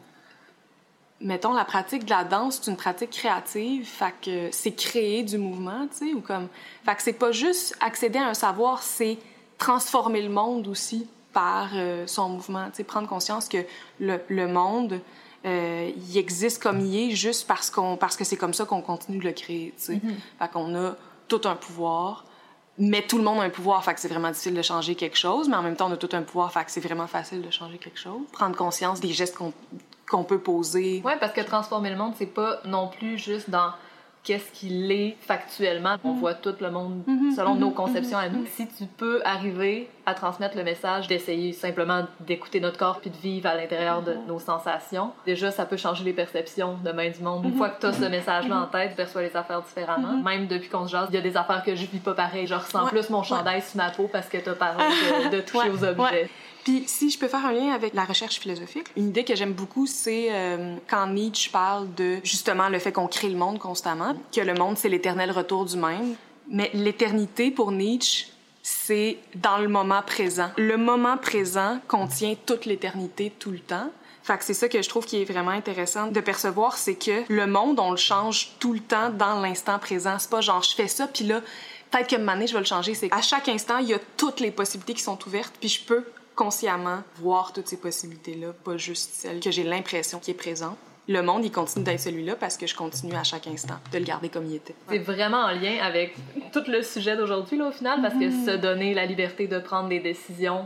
Mettons, la pratique de la danse, c'est une pratique créative. Fait que c'est créer du mouvement, tu sais, ou comme... Fait que c'est pas juste accéder à un savoir, c'est transformer le monde aussi par euh, son mouvement. Tu sais, prendre conscience que le, le monde euh, il existe comme il est juste parce, qu'on, parce que c'est comme ça qu'on continue de le créer, tu sais. Mm-hmm. Fait qu'on a tout un pouvoir, mais tout le monde a un pouvoir, fait que c'est vraiment difficile de changer quelque chose, mais en même temps, on a tout un pouvoir, fait que c'est vraiment facile de changer quelque chose. Prendre conscience des gestes qu'on, qu'on peut poser. Oui, parce que transformer le monde, c'est pas non plus juste dans qu'est-ce qu'il est factuellement. Mm-hmm. On voit tout le monde mm-hmm. selon mm-hmm. nos conceptions à nous. Mm-hmm. Si tu peux arriver à transmettre le message, d'essayer simplement d'écouter notre corps puis de vivre à l'intérieur de nos sensations, déjà, ça peut changer les perceptions de main du monde. Une mm-hmm. fois que tu as ce message-là en tête, tu perçois les affaires différemment. Mm-hmm. Même depuis qu'on se jase, il y a des affaires que je vis pas pareil. Je ressens ouais. plus mon chandail ouais. sur ma peau parce que tu as parlé de, de toucher ouais. aux objets. Ouais. Puis si je peux faire un lien avec la recherche philosophique, une idée que j'aime beaucoup, c'est euh, quand Nietzsche parle de, justement, le fait qu'on crée le monde constamment, que le monde, c'est l'éternel retour du même. Mais l'éternité, pour Nietzsche, c'est dans le moment présent. Le moment présent contient toute l'éternité, tout le temps. Fait que c'est ça que je trouve qui est vraiment intéressant de percevoir, c'est que le monde, on le change tout le temps dans l'instant présent. C'est pas genre, je fais ça, puis là, peut-être que maintenant, je vais le changer. C'est à chaque instant, il y a toutes les possibilités qui sont ouvertes, puis je peux consciemment voir toutes ces possibilités-là, pas juste celles que j'ai l'impression qui est présente. Le monde, il continue d'être celui-là parce que je continue à chaque instant de le garder comme il était. C'est vraiment en lien avec tout le sujet d'aujourd'hui, là, au final, parce que se donner la liberté de prendre des décisions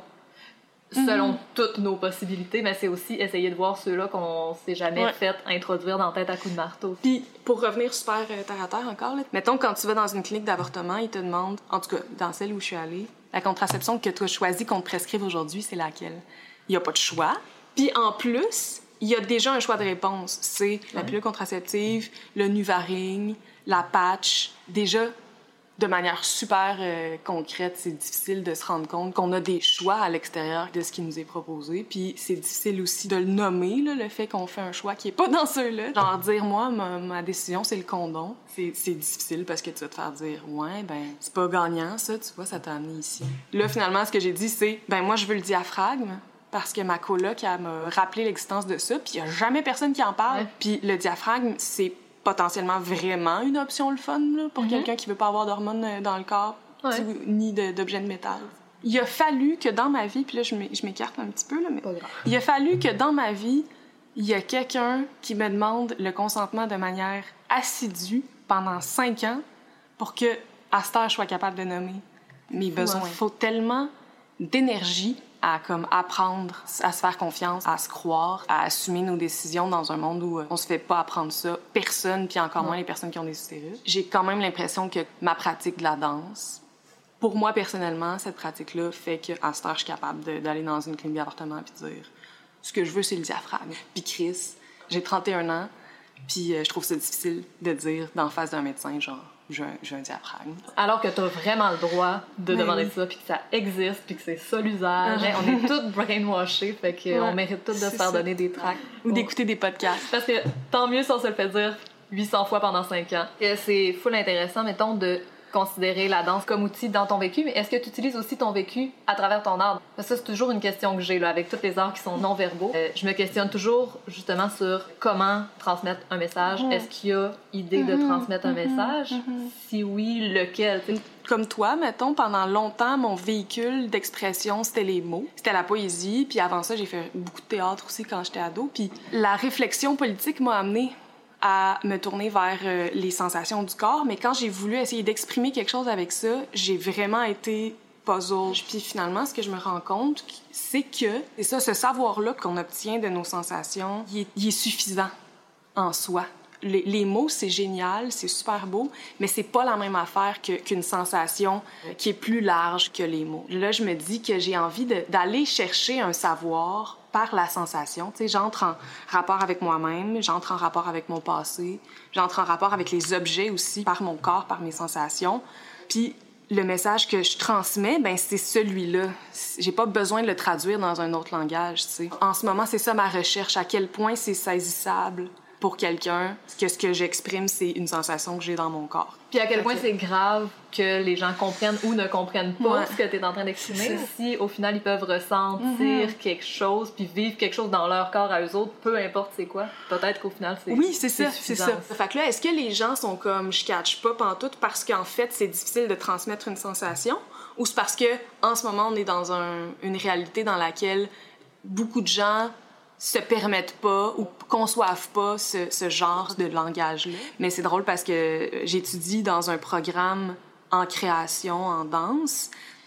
selon mm-hmm. toutes nos possibilités, mais c'est aussi essayer de voir ceux-là qu'on s'est jamais ouais. fait introduire dans la tête à coups de marteau. Puis, pour revenir super euh, terre à terre encore, là, mettons, quand tu vas dans une clinique d'avortement, ils te demandent, en tout cas, dans celle où je suis allée, la contraception que tu as choisie qu'on te prescrive aujourd'hui, c'est laquelle? Il n'y a pas de choix. Puis, en plus, il y a déjà un choix de réponse. C'est ouais. la pilule contraceptive, le Nuvaring, la patch. Déjà, de manière super euh, concrète, c'est difficile de se rendre compte qu'on a des choix à l'extérieur de ce qui nous est proposé. Puis c'est difficile aussi de le nommer, là, le fait qu'on fait un choix qui est pas dans ceux-là. Genre dire, moi, ma, ma décision, c'est le condom. C'est, c'est difficile parce que tu vas te faire dire, ouais, ben, c'est pas gagnant, ça, tu vois, ça t'a amené ici. Là, finalement, ce que j'ai dit, c'est, ben, moi, je veux le diaphragme. Parce que ma coloc, elle m'a rappelé l'existence de ça, puis il n'y a jamais personne qui en parle. Ouais. Puis le diaphragme, c'est potentiellement vraiment une option le fun là, pour mm-hmm. quelqu'un qui veut pas avoir d'hormones dans le corps, ouais. ni de, d'objets de métal. Il a fallu que dans ma vie, puis là je m'écarte un petit peu, là, mais il a fallu que dans ma vie, il y a quelqu'un qui me demande le consentement de manière assidue pendant cinq ans pour que, à cette heure, je sois capable de nommer mes besoins. Il ouais. faut tellement d'énergie à comme apprendre à se faire confiance, à se croire, à assumer nos décisions dans un monde où on se fait pas apprendre ça. Personne, puis encore moins les personnes qui ont des utérus. J'ai quand même l'impression que ma pratique de la danse, pour moi personnellement, cette pratique-là fait qu'à cette heure, je suis capable de, d'aller dans une clinique d'avortement puis de dire ce que je veux, c'est le diaphragme. Puis Chris, j'ai trente et un ans, puis euh, je trouve ça difficile de dire d'en face d'un médecin, genre, j'ai un, j'ai un diaphragme. Alors que t'as vraiment le droit de ben demander oui. ça, puis que ça existe, puis que c'est ça l'usage. Uh-huh. On est toutes brainwashées, fait qu'on ouais, mérite toutes de se faire ça. Donner des tracts. Ou bon. D'écouter des podcasts. Parce que tant mieux si on se le fait dire huit cents fois pendant cinq ans. Et c'est full intéressant, mettons, de considérer la danse comme outil dans ton vécu, mais est-ce que tu utilises aussi ton vécu à travers ton art? Parce que ça, c'est toujours une question que j'ai, là, avec tous les arts qui sont non-verbaux. Euh, je me questionne toujours, justement, sur comment transmettre un message. Mmh. Est-ce qu'il y a idée de transmettre mmh. un message? Mmh. Si oui, lequel? T'sais? Comme toi, mettons, pendant longtemps, mon véhicule d'expression, c'était les mots. C'était la poésie, puis avant ça, j'ai fait beaucoup de théâtre aussi quand j'étais ado, puis la réflexion politique m'a amenée à me tourner vers euh, les sensations du corps, mais quand j'ai voulu essayer d'exprimer quelque chose avec ça, j'ai vraiment été puzzle. Puis finalement, ce que je me rends compte, c'est que, c'est ça, ce savoir-là qu'on obtient de nos sensations, il est, il est suffisant en soi. Les, les mots, c'est génial, c'est super beau, mais c'est pas la même affaire que, qu'une sensation qui est plus large que les mots. Là, je me dis que j'ai envie de, d'aller chercher un savoir par la sensation. Tu sais, j'entre en rapport avec moi-même, j'entre en rapport avec mon passé, j'entre en rapport avec les objets aussi, par mon corps, par mes sensations. Puis le message que je transmets, ben c'est celui-là. J'ai pas besoin de le traduire dans un autre langage, tu sais. En ce moment, c'est ça ma recherche, à quel point c'est saisissable pour quelqu'un, que ce que j'exprime, c'est une sensation que j'ai dans mon corps. Puis à quel point c'est grave que les gens comprennent ou ne comprennent pas ouais. ce que tu es en train d'exprimer. Si, au final, ils peuvent ressentir mm-hmm. quelque chose puis vivre quelque chose dans leur corps à eux autres, peu importe c'est quoi, peut-être qu'au final, c'est Oui, c'est, c'est ça, c'est ça. Fait que là, est-ce que les gens sont comme « je catch pas pantoute » parce qu'en fait, c'est difficile de transmettre une sensation? Ou c'est parce que en ce moment, on est dans un, une réalité dans laquelle beaucoup de gens se permettent pas ou conçoivent pas ce, ce genre de langage-là. Mais c'est drôle parce que j'étudie dans un programme en création, en danse,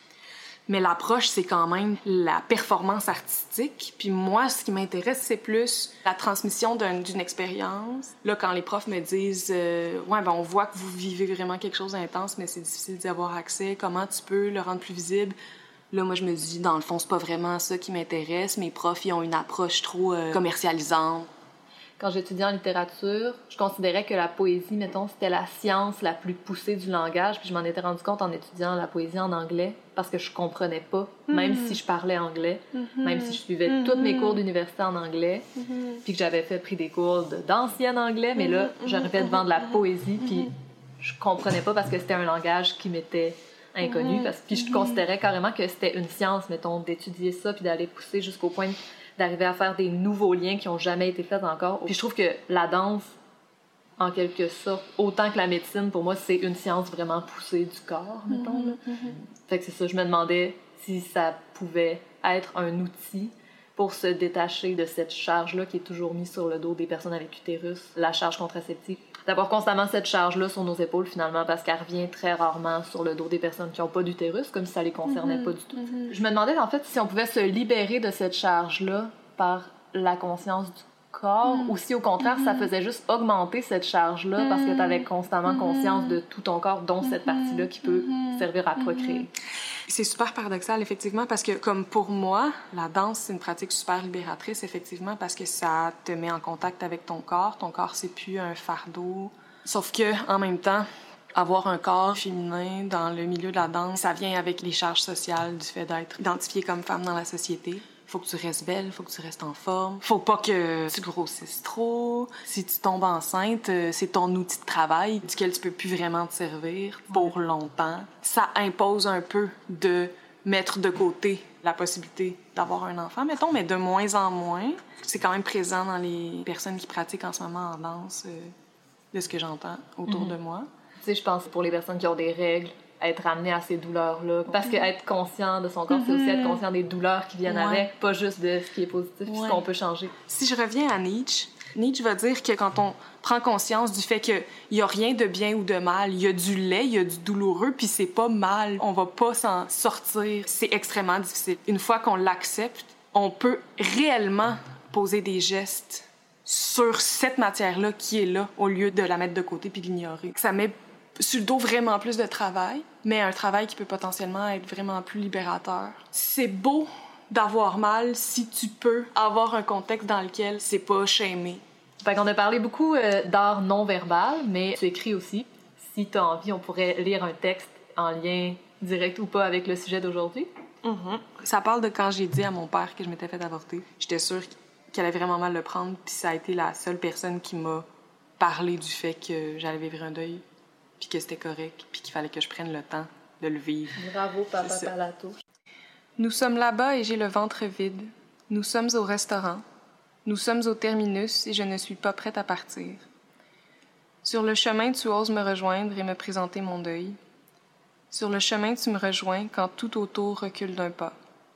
mais l'approche, c'est quand même la performance artistique. Puis moi, ce qui m'intéresse, c'est plus la transmission d'un, d'une expérience. Là, quand les profs me disent euh, « Ouais, ben on voit que vous vivez vraiment quelque chose d'intense, mais c'est difficile d'y avoir accès. Comment tu peux le rendre plus visible? » Là, moi, je me dis, dans le fond, c'est pas vraiment ça qui m'intéresse. Mes profs, ils ont une approche trop euh, commercialisante. Quand j'étudiais en littérature, je considérais que la poésie, mettons, c'était la science la plus poussée du langage. Puis je m'en étais rendu compte en étudiant la poésie en anglais parce que je comprenais pas, mm-hmm. même si je parlais anglais, mm-hmm. même si je suivais mm-hmm. tous mes cours d'université en anglais, mm-hmm. puis que j'avais fait pris des cours de, d'ancien anglais, mais là, j'arrivais devant de la poésie, puis je comprenais pas parce que c'était un langage qui m'était inconnu, parce que puis je considérais carrément que c'était une science, mettons, d'étudier ça puis d'aller pousser jusqu'au point d'arriver à faire des nouveaux liens qui ont jamais été faits encore. Puis je trouve que la danse, en quelque sorte, autant que la médecine, pour moi, c'est une science vraiment poussée du corps, mettons. Là. Mm-hmm. Fait que c'est ça, je me demandais si ça pouvait être un outil pour se détacher de cette charge-là qui est toujours mise sur le dos des personnes avec utérus, la charge contraceptive. D'avoir constamment cette charge-là sur nos épaules, finalement, parce qu'elle revient très rarement sur le dos des personnes qui n'ont pas d'utérus, comme si ça les concernait mm-hmm. pas du tout. Mm-hmm. Je me demandais, en fait, si on pouvait se libérer de cette charge-là par la conscience du corps, mm-hmm. ou si, au contraire, mm-hmm. ça faisait juste augmenter cette charge-là, mm-hmm. parce que tu avais constamment mm-hmm. conscience de tout ton corps, dont mm-hmm. cette partie-là qui peut mm-hmm. servir à procréer. Mm-hmm. C'est super paradoxal, effectivement, parce que, comme pour moi, la danse, c'est une pratique super libératrice, effectivement, parce que ça te met en contact avec ton corps. Ton corps, c'est plus un fardeau. Sauf que, en même temps, avoir un corps féminin dans le milieu de la danse, ça vient avec les charges sociales du fait d'être identifiée comme femme dans la société. Faut que tu restes belle, faut que tu restes en forme. Faut pas que tu grossisses trop. Si tu tombes enceinte, c'est ton outil de travail duquel tu peux plus vraiment te servir pour longtemps. Ça impose un peu de mettre de côté la possibilité d'avoir un enfant, mettons, mais de moins en moins. C'est quand même présent dans les personnes qui pratiquent en ce moment en danse, euh, de ce que j'entends autour mm-hmm. de moi. Tu sais, je pense pour les personnes qui ont des règles, être amené à ces douleurs-là. Parce que être conscient de son corps, mm-hmm. c'est aussi être conscient des douleurs qui viennent ouais. avec, pas juste de ce qui est positif, ouais. ce qu'on peut changer. Si je reviens à Nietzsche, Nietzsche va dire que quand on prend conscience du fait qu'il n'y a rien de bien ou de mal, il y a du laid, il y a du douloureux, puis c'est pas mal, on va pas s'en sortir. C'est extrêmement difficile. Une fois qu'on l'accepte, on peut réellement poser des gestes sur cette matière-là qui est là, au lieu de la mettre de côté puis de l'ignorer. Ça met sur le dos vraiment plus de travail, mais un travail qui peut potentiellement être vraiment plus libérateur. C'est beau d'avoir mal si tu peux avoir un contexte dans lequel c'est pas shamé. Fait qu'on a parlé beaucoup euh, d'art non-verbal, mais tu écris aussi. Si tu as envie, on pourrait lire un texte en lien direct ou pas avec le sujet d'aujourd'hui. Mm-hmm. Ça parle de quand j'ai dit à mon père que je m'étais fait avorter. J'étais sûre qu'elle allait vraiment mal le prendre, puis ça a été la seule personne qui m'a parlé du fait que j'allais vivre un deuil, puis que c'était correct, puis qu'il fallait que je prenne le temps de le vivre. Bravo, Papa Palato. Nous sommes là-bas et j'ai le ventre vide. Nous sommes au restaurant. Nous sommes au terminus et je ne suis pas prête à partir. Sur le chemin, tu oses me rejoindre et me présenter mon deuil. Sur le chemin, tu me rejoins quand tout autour recule d'un pas.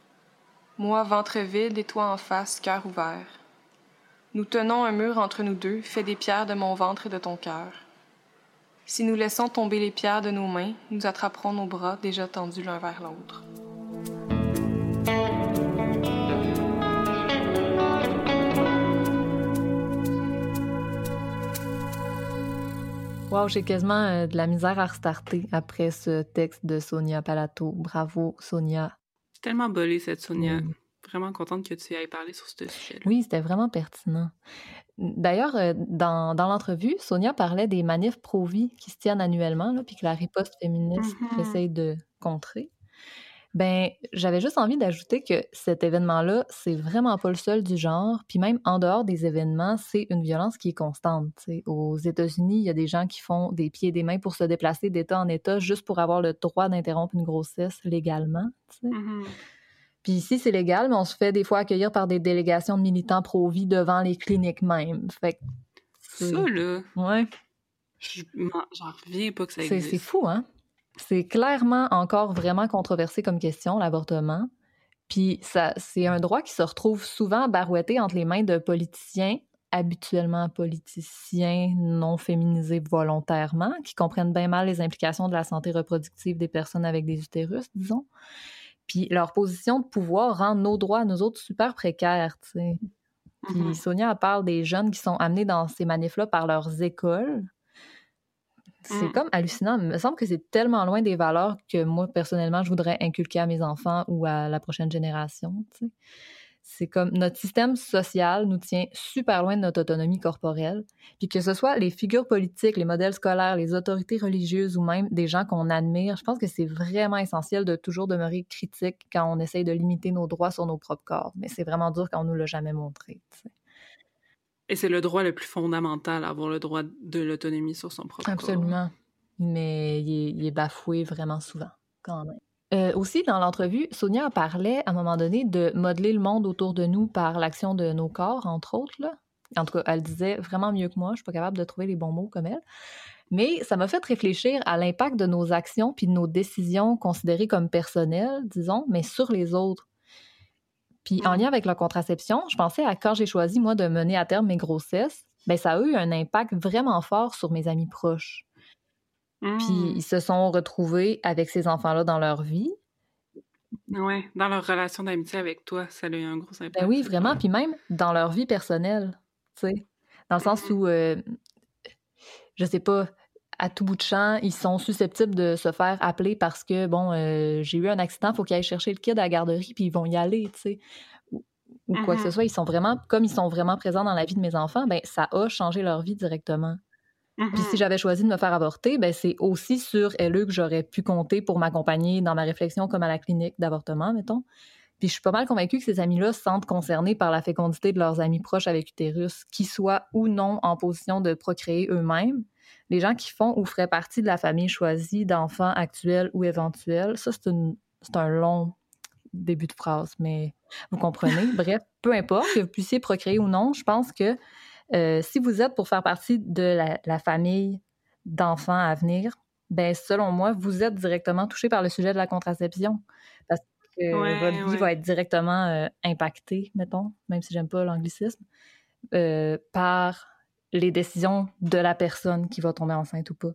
Moi, ventre vide et toi en face, cœur ouvert. Nous tenons un mur entre nous deux, fait des pierres de mon ventre et de ton cœur. Si nous laissons tomber les pierres de nos mains, nous attraperons nos bras déjà tendus l'un vers l'autre. Wow, j'ai quasiment euh, de la misère à restarter après ce texte de Sonia Palato. Bravo, Sonia. C'est tellement bolé, cette Sonia. Mm. Vraiment contente que tu aies parlé sur ce sujet-là. Oui, c'était vraiment pertinent. D'ailleurs, euh, dans, dans l'entrevue, Sonia parlait des manifs pro-vie qui se tiennent annuellement, là, puis que la riposte féministe mm-hmm. essaye de contrer. Ben, j'avais juste envie d'ajouter que cet événement-là, c'est vraiment pas le seul du genre, puis même en dehors des événements, c'est une violence qui est constante. T'sais. Aux États-Unis, il y a des gens qui font des pieds et des mains pour se déplacer d'État en État juste pour avoir le droit d'interrompre une grossesse légalement. Mm-hmm. Puis ici, c'est légal, mais on se fait des fois accueillir par des délégations de militants pro-vie devant les cliniques même. Fait que c'est... Ça, là... Ouais. J'en reviens pas que ça c'est, existe. C'est fou, hein? C'est clairement encore vraiment controversé comme question, l'avortement. Puis ça, c'est un droit qui se retrouve souvent barouetté entre les mains de politiciens, habituellement politiciens non féminisés volontairement, qui comprennent bien mal les implications de la santé reproductive des personnes avec des utérus, disons. Puis leur position de pouvoir rend nos droits, nous autres, super précaires, tu sais. Puis mm-hmm. Sonia, elle parle des jeunes qui sont amenés dans ces manifs-là par leurs écoles. C'est mm. comme hallucinant. Il me semble que c'est tellement loin des valeurs que moi, personnellement, je voudrais inculquer à mes enfants ou à la prochaine génération, tu sais. C'est comme notre système social nous tient super loin de notre autonomie corporelle. Puis que ce soit les figures politiques, les modèles scolaires, les autorités religieuses ou même des gens qu'on admire, je pense que c'est vraiment essentiel de toujours demeurer critique quand on essaye de limiter nos droits sur nos propres corps. Mais c'est vraiment dur quand on nous l'a jamais montré, tu sais. Et c'est le droit le plus fondamental, avoir le droit de l'autonomie sur son propre Absolument. corps. Absolument. Mais il est, il est bafoué vraiment souvent, quand même. Euh, aussi, dans l'entrevue, Sonia parlait à un moment donné de modeler le monde autour de nous par l'action de nos corps, entre autres. Là. En tout cas, elle disait vraiment mieux que moi. Je suis pas capable de trouver les bons mots comme elle. Mais ça m'a fait réfléchir à l'impact de nos actions puis de nos décisions considérées comme personnelles, disons, mais sur les autres. Puis en lien avec la contraception, je pensais à quand j'ai choisi, moi, de mener à terme mes grossesses, bien, ça a eu un impact vraiment fort sur mes amis proches. Mmh. Puis ils se sont retrouvés avec ces enfants-là dans leur vie. Oui, dans leur relation d'amitié avec toi, ça a eu un gros impact. Ben oui, vraiment. Puis même dans leur vie personnelle, tu sais. Dans le sens mmh. où, euh, je sais pas, à tout bout de champ, ils sont susceptibles de se faire appeler parce que, bon, euh, j'ai eu un accident, il faut qu'ils aillent chercher le kid à la garderie, puis ils vont y aller, tu sais. Ou, ou mmh. quoi que ce soit. Ils sont vraiment, comme ils sont vraiment présents dans la vie de mes enfants, ben ça a changé leur vie directement. Mm-hmm. Puis si j'avais choisi de me faire avorter, ben c'est aussi sur L E que j'aurais pu compter pour m'accompagner dans ma réflexion comme à la clinique d'avortement, mettons. Puis je suis pas mal convaincue que ces amis-là se sentent concernés par la fécondité de leurs amis proches avec utérus, qu'ils soient ou non en position de procréer eux-mêmes. Les gens qui font ou feraient partie de la famille choisie d'enfants actuels ou éventuels, ça, c'est, une, c'est un long début de phrase, mais vous comprenez. Bref, peu importe que vous puissiez procréer ou non, je pense que Euh, si vous êtes pour faire partie de la, la famille d'enfants à venir, ben selon moi, vous êtes directement touché par le sujet de la contraception parce que ouais, votre vie ouais. va être directement euh, impactée, mettons, même si j'aime pas l'anglicisme, euh, par les décisions de la personne qui va tomber enceinte ou pas.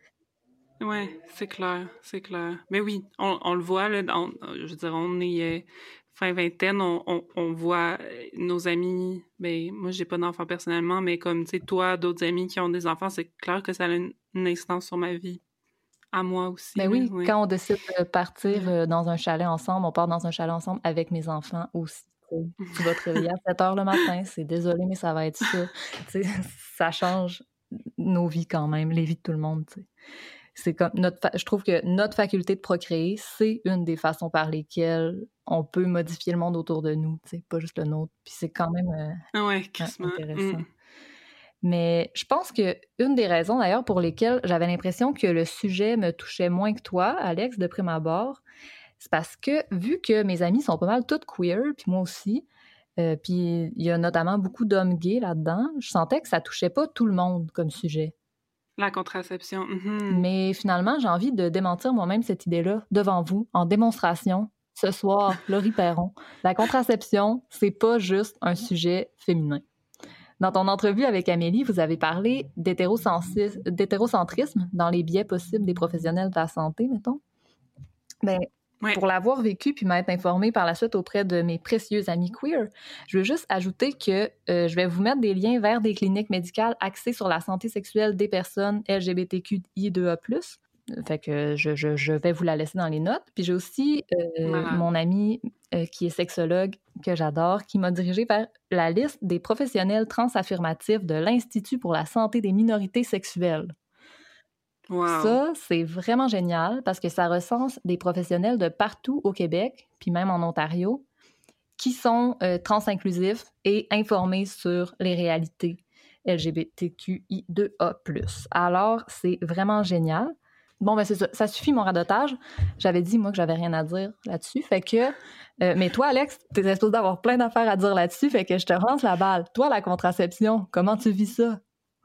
Oui, c'est clair, c'est clair. Mais oui, on, on le voit, là, on, je veux dire, on est euh, fin vingtaine, on, on, on voit nos amis, ben moi, j'ai pas d'enfants personnellement, mais comme, tu sais, toi, d'autres amis qui ont des enfants, c'est clair que ça a une, une incidence sur ma vie, à moi aussi. Ben oui, oui, quand on décide de partir euh, dans un chalet ensemble, on part dans un chalet ensemble avec mes enfants aussi. Tu vas te réveiller à sept heures le matin, c'est désolé, mais ça va être ça. Tu sais, ça change nos vies quand même, les vies de tout le monde, tu sais. C'est comme notre fa- je trouve que notre faculté de procréer, c'est une des façons par lesquelles on peut modifier le monde autour de nous, tu sais, pas juste le nôtre. Puis c'est quand même euh, ouais, intéressant. Mm. Mais je pense que une des raisons d'ailleurs pour lesquelles j'avais l'impression que le sujet me touchait moins que toi, Alex, de prime abord, c'est parce que vu que mes amis sont pas mal toutes queer, puis moi aussi, euh, puis il y a notamment beaucoup d'hommes gays là-dedans, je sentais que ça touchait pas tout le monde comme sujet. La contraception. Mm-hmm. Mais finalement, j'ai envie de démentir moi-même cette idée-là devant vous, en démonstration, ce soir, Laurie Perron. La contraception, c'est pas juste un sujet féminin. Dans ton entrevue avec Amélie, vous avez parlé d'hétérocensi- d'hétérocentrisme dans les biais possibles des professionnels de la santé, mettons. Ben, ouais. Pour l'avoir vécu puis m'être informée par la suite auprès de mes précieux amis queer, je veux juste ajouter que euh, je vais vous mettre des liens vers des cliniques médicales axées sur la santé sexuelle des personnes L G B T Q I deux A plus. Fait que je, je, je vais vous la laisser dans les notes. Puis j'ai aussi euh, voilà. mon ami euh, qui est sexologue, que j'adore, qui m'a dirigée vers la liste des professionnels transaffirmatifs de l'Institut pour la santé des minorités sexuelles. Wow. Ça, c'est vraiment génial parce que ça recense des professionnels de partout au Québec, puis même en Ontario, qui sont euh, transinclusifs et informés sur les réalités L G B T Q I deux A plus. Alors, c'est vraiment génial. Bon, ben c'est ça. Ça suffit, mon radotage. J'avais dit, moi, que j'avais rien à dire là-dessus. Fait que... Euh, mais toi, Alex, t'es supposé d'avoir plein d'affaires à dire là-dessus, fait que je te relance la balle. Toi, la contraception, comment tu vis ça?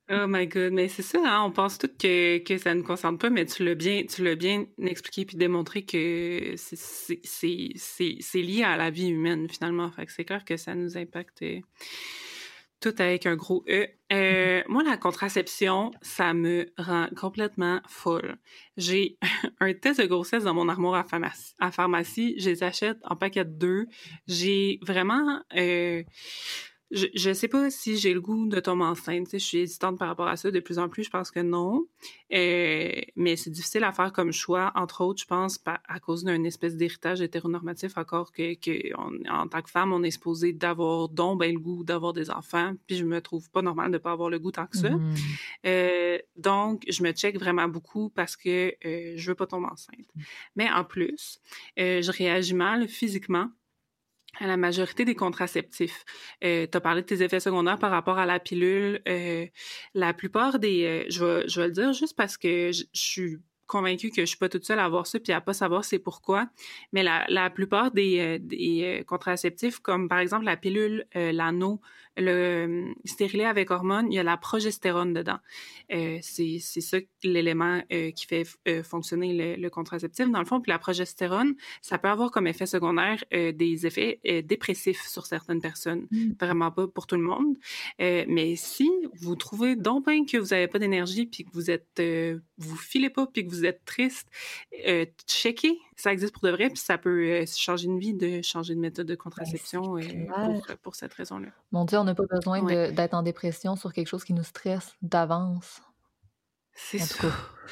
Oh my God, mais c'est ça, hein, on pense tout que, que ça ne nous concerne pas, mais tu l'as bien, tu l'as bien expliqué puis démontré que c'est, c'est, c'est, c'est, c'est lié à la vie humaine, finalement. Fait que c'est clair que ça nous impacte euh, tout avec un gros E. Euh, moi, la contraception, ça me rend complètement folle. J'ai un test de grossesse dans mon armoire à pharmacie. À pharmacie. Je les achète en paquet de deux. J'ai vraiment... Euh, Je, je sais pas si j'ai le goût de tomber enceinte. Tu sais, je suis hésitante par rapport à ça. De plus en plus, je pense que non. Euh, mais c'est difficile à faire comme choix, entre autres, je pense, par, à cause d'un espèce d'héritage hétéronormatif, encore que, que on, en tant que femme, on est supposé d'avoir donc ben le goût d'avoir des enfants. Puis je me trouve pas normal de pas avoir le goût tant que ça. Mm. Euh, donc, je me check vraiment beaucoup parce que euh, je veux pas tomber enceinte. Mais en plus, euh, je réagis mal physiquement à la majorité des contraceptifs. Euh, tu as parlé de tes effets secondaires par rapport à la pilule. Euh, la plupart des... Euh, je vais, je vais le dire juste parce que je suis convaincue que je suis pas toute seule à avoir ça puis à pas savoir c'est pourquoi. Mais la, la plupart des, euh, des contraceptifs, comme par exemple la pilule, euh, l'anneau, le euh, stérilet avec hormones, il y a la progestérone dedans. Euh, c'est, c'est ça l'élément euh, qui fait euh, fonctionner le, le contraceptif, dans le fond. Puis la progestérone, ça peut avoir comme effet secondaire euh, des effets euh, dépressifs sur certaines personnes. Mm. Vraiment pas pour tout le monde. Euh, mais si vous trouvez donc bien que vous n'avez pas d'énergie puis que vous êtes, euh, vous filez pas puis que vous êtes triste, euh, checkez, ça existe pour de vrai puis ça peut euh, changer une vie de changer de méthode de contraception euh, pour, pour cette raison-là. Mon Dieu, on n'a pas besoin ouais. de, d'être en dépression sur quelque chose qui nous stresse d'avance. C'est ça.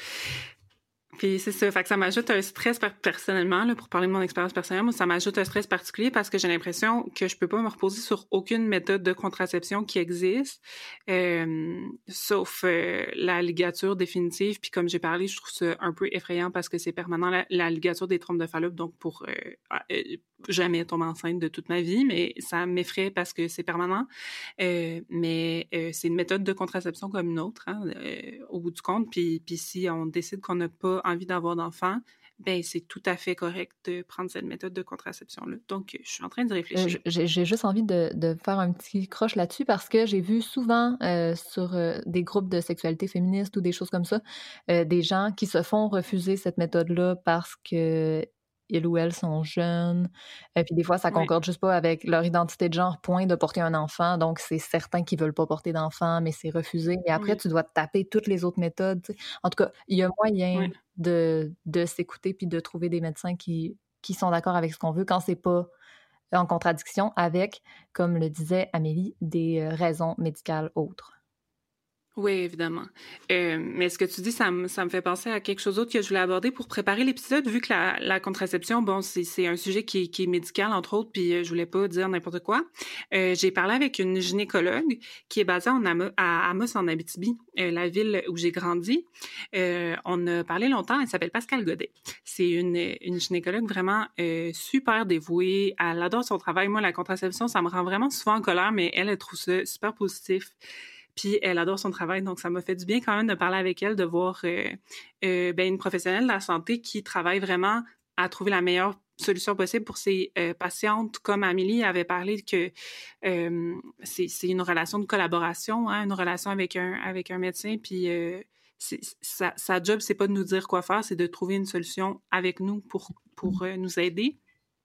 Puis c'est ça, fait que ça m'ajoute un stress personnellement, là, pour parler de mon expérience personnelle, moi, ça m'ajoute un stress particulier parce que j'ai l'impression que je peux pas me reposer sur aucune méthode de contraception qui existe, euh, sauf euh, la ligature définitive. Puis comme j'ai parlé, je trouve ça un peu effrayant parce que c'est permanent, la, la ligature des trompes de Fallope, donc pour euh, euh, jamais tomber enceinte de toute ma vie, mais ça m'effraie parce que c'est permanent. Euh, mais euh, c'est une méthode de contraception comme une autre, hein, euh, au bout du compte. Puis, puis si on décide qu'on n'a pas envie d'avoir d'enfants, ben c'est tout à fait correct de prendre cette méthode de contraception-là. Donc, je suis en train de réfléchir. Euh, j'ai, j'ai juste envie de, de faire un petit croche là-dessus parce que j'ai vu souvent euh, sur euh, des groupes de sexualité féministe ou des choses comme ça, euh, des gens qui se font refuser cette méthode-là parce que ils ou elles sont jeunes, et puis des fois, ça concorde oui. juste pas avec leur identité de genre, point de porter un enfant, donc c'est certain qu'ils veulent pas porter d'enfant, mais c'est refusé, et après, oui. tu dois te taper toutes les autres méthodes, t'sais. En tout cas, il y a moyen oui. de, de s'écouter puis de trouver des médecins qui, qui sont d'accord avec ce qu'on veut quand c'est pas en contradiction avec, comme le disait Amélie, des raisons médicales autres. Oui, évidemment. Euh, mais ce que tu dis, ça me, ça me fait penser à quelque chose d'autre que je voulais aborder pour préparer l'épisode, vu que la, la contraception, bon, c'est, c'est un sujet qui est, qui est médical, entre autres, puis je voulais pas dire n'importe quoi. Euh, j'ai parlé avec une gynécologue qui est basée en Amos, à Amos, en Abitibi, euh, la ville où j'ai grandi. Euh, on a parlé longtemps, elle s'appelle Pascale Godet. C'est une, une gynécologue vraiment euh, super dévouée. Elle adore son travail. Moi, la contraception, ça me rend vraiment souvent en colère, mais elle, elle trouve ça super positif. Puis elle adore son travail, donc ça m'a fait du bien quand même de parler avec elle, de voir euh, euh, ben, une professionnelle de la santé qui travaille vraiment à trouver la meilleure solution possible pour ses euh, patientes. Comme Amélie avait parlé que euh, c'est, c'est une relation de collaboration, hein, une relation avec un, avec un médecin, puis euh, c'est, sa, sa job, c'est pas de nous dire quoi faire, c'est de trouver une solution avec nous pour, pour euh, nous aider.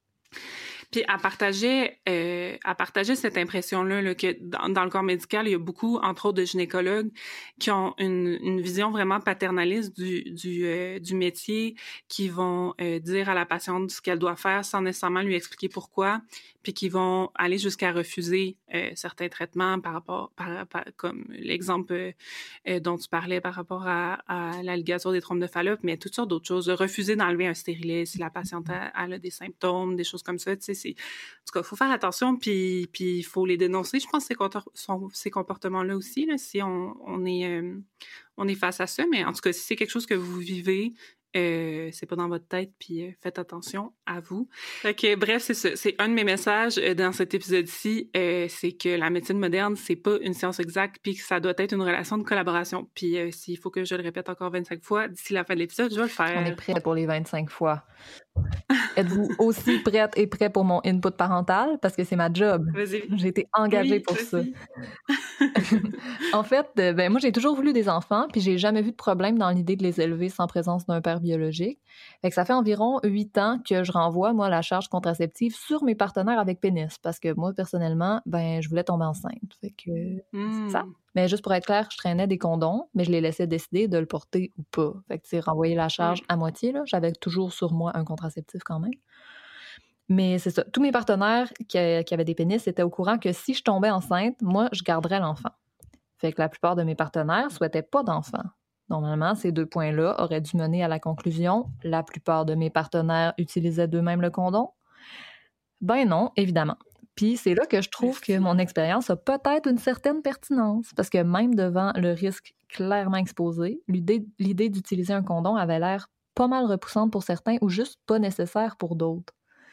Puis à partager, euh, à partager cette impression-là là, que dans, dans le corps médical, il y a beaucoup, entre autres, de gynécologues qui ont une, une vision vraiment paternaliste du, du, euh, du métier, qui vont euh, dire à la patiente ce qu'elle doit faire sans nécessairement lui expliquer pourquoi, puis qui vont aller jusqu'à refuser euh, certains traitements par rapport, par, par, comme l'exemple euh, dont tu parlais par rapport à, à la ligature des trompes de Fallope, mais toutes sortes d'autres choses. Refuser d'enlever un stérilet si la patiente a, elle a des symptômes, des choses comme ça, tu sais. C'est... En tout cas, il faut faire attention, puis il faut les dénoncer. Je pense ces, compor- ces comportements-là aussi, là, si on, on, est, euh, on est face à ça. Mais en tout cas, si c'est quelque chose que vous vivez, euh, c'est pas dans votre tête, puis euh, faites attention à vous. Fait que, bref, c'est ça. C'est un de mes messages euh, dans cet épisode-ci, euh, c'est que la médecine moderne, c'est pas une science exacte, puis que ça doit être une relation de collaboration. Puis euh, s'il faut que je le répète encore vingt-cinq fois, d'ici la fin de l'épisode, je vais le faire. On est prêt pour les vingt-cinq fois. Êtes-vous aussi prête et prêt pour mon input parental? Parce que c'est ma job. Vas-y. J'ai été engagée oui, pour vas-y. ça. En fait, euh, ben moi, j'ai toujours voulu des enfants, puis j'ai jamais vu de problème dans l'idée de les élever sans présence d'un père biologique. Fait que ça fait environ huit ans que je renvoie, moi, la charge contraceptive sur mes partenaires avec pénis, parce que moi, personnellement, ben je voulais tomber enceinte. Fait que Mm. c'est ça. Mais juste pour être clair, je traînais des condoms, mais je les laissais décider de le porter ou pas. Fait que, tu sais, renvoyer la charge à moitié, là, j'avais toujours sur moi un contraceptif quand même. Mais c'est ça. Tous mes partenaires qui, qui avaient des pénis étaient au courant que si je tombais enceinte, moi, je garderais l'enfant. Fait que la plupart de mes partenaires souhaitaient pas d'enfant. Normalement, ces deux points-là auraient dû mener à la conclusion « la plupart de mes partenaires utilisaient d'eux-mêmes le condom ». Ben non, évidemment. Puis c'est là que je trouve que mon expérience a peut-être une certaine pertinence, parce que même devant le risque clairement exposé, l'idée, l'idée d'utiliser un condom avait l'air pas mal repoussante pour certains ou juste pas nécessaire pour d'autres.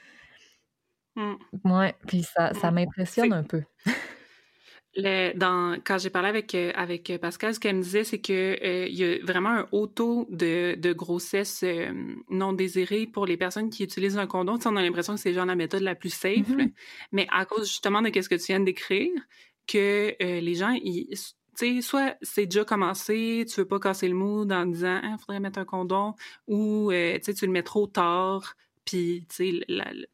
Mm. Ouais, puis ça, ça Mm. m'impressionne C'est- un peu. Le, dans, quand j'ai parlé avec, euh, avec Pascal, ce qu'elle me disait, c'est qu'il euh, y a vraiment un haut taux de, de grossesse euh, non désirée pour les personnes qui utilisent un condom. Tu sais, on a l'impression que c'est genre la méthode la plus safe, Mhm. là. Mais à cause justement de ce que tu viens de décrire, que euh, les gens, ils, tu sais, soit c'est déjà commencé, tu veux pas casser le mood en disant « Ah, faudrait mettre un condom », ou euh, tu sais, tu le mets trop tard, puis tu sais, la, la,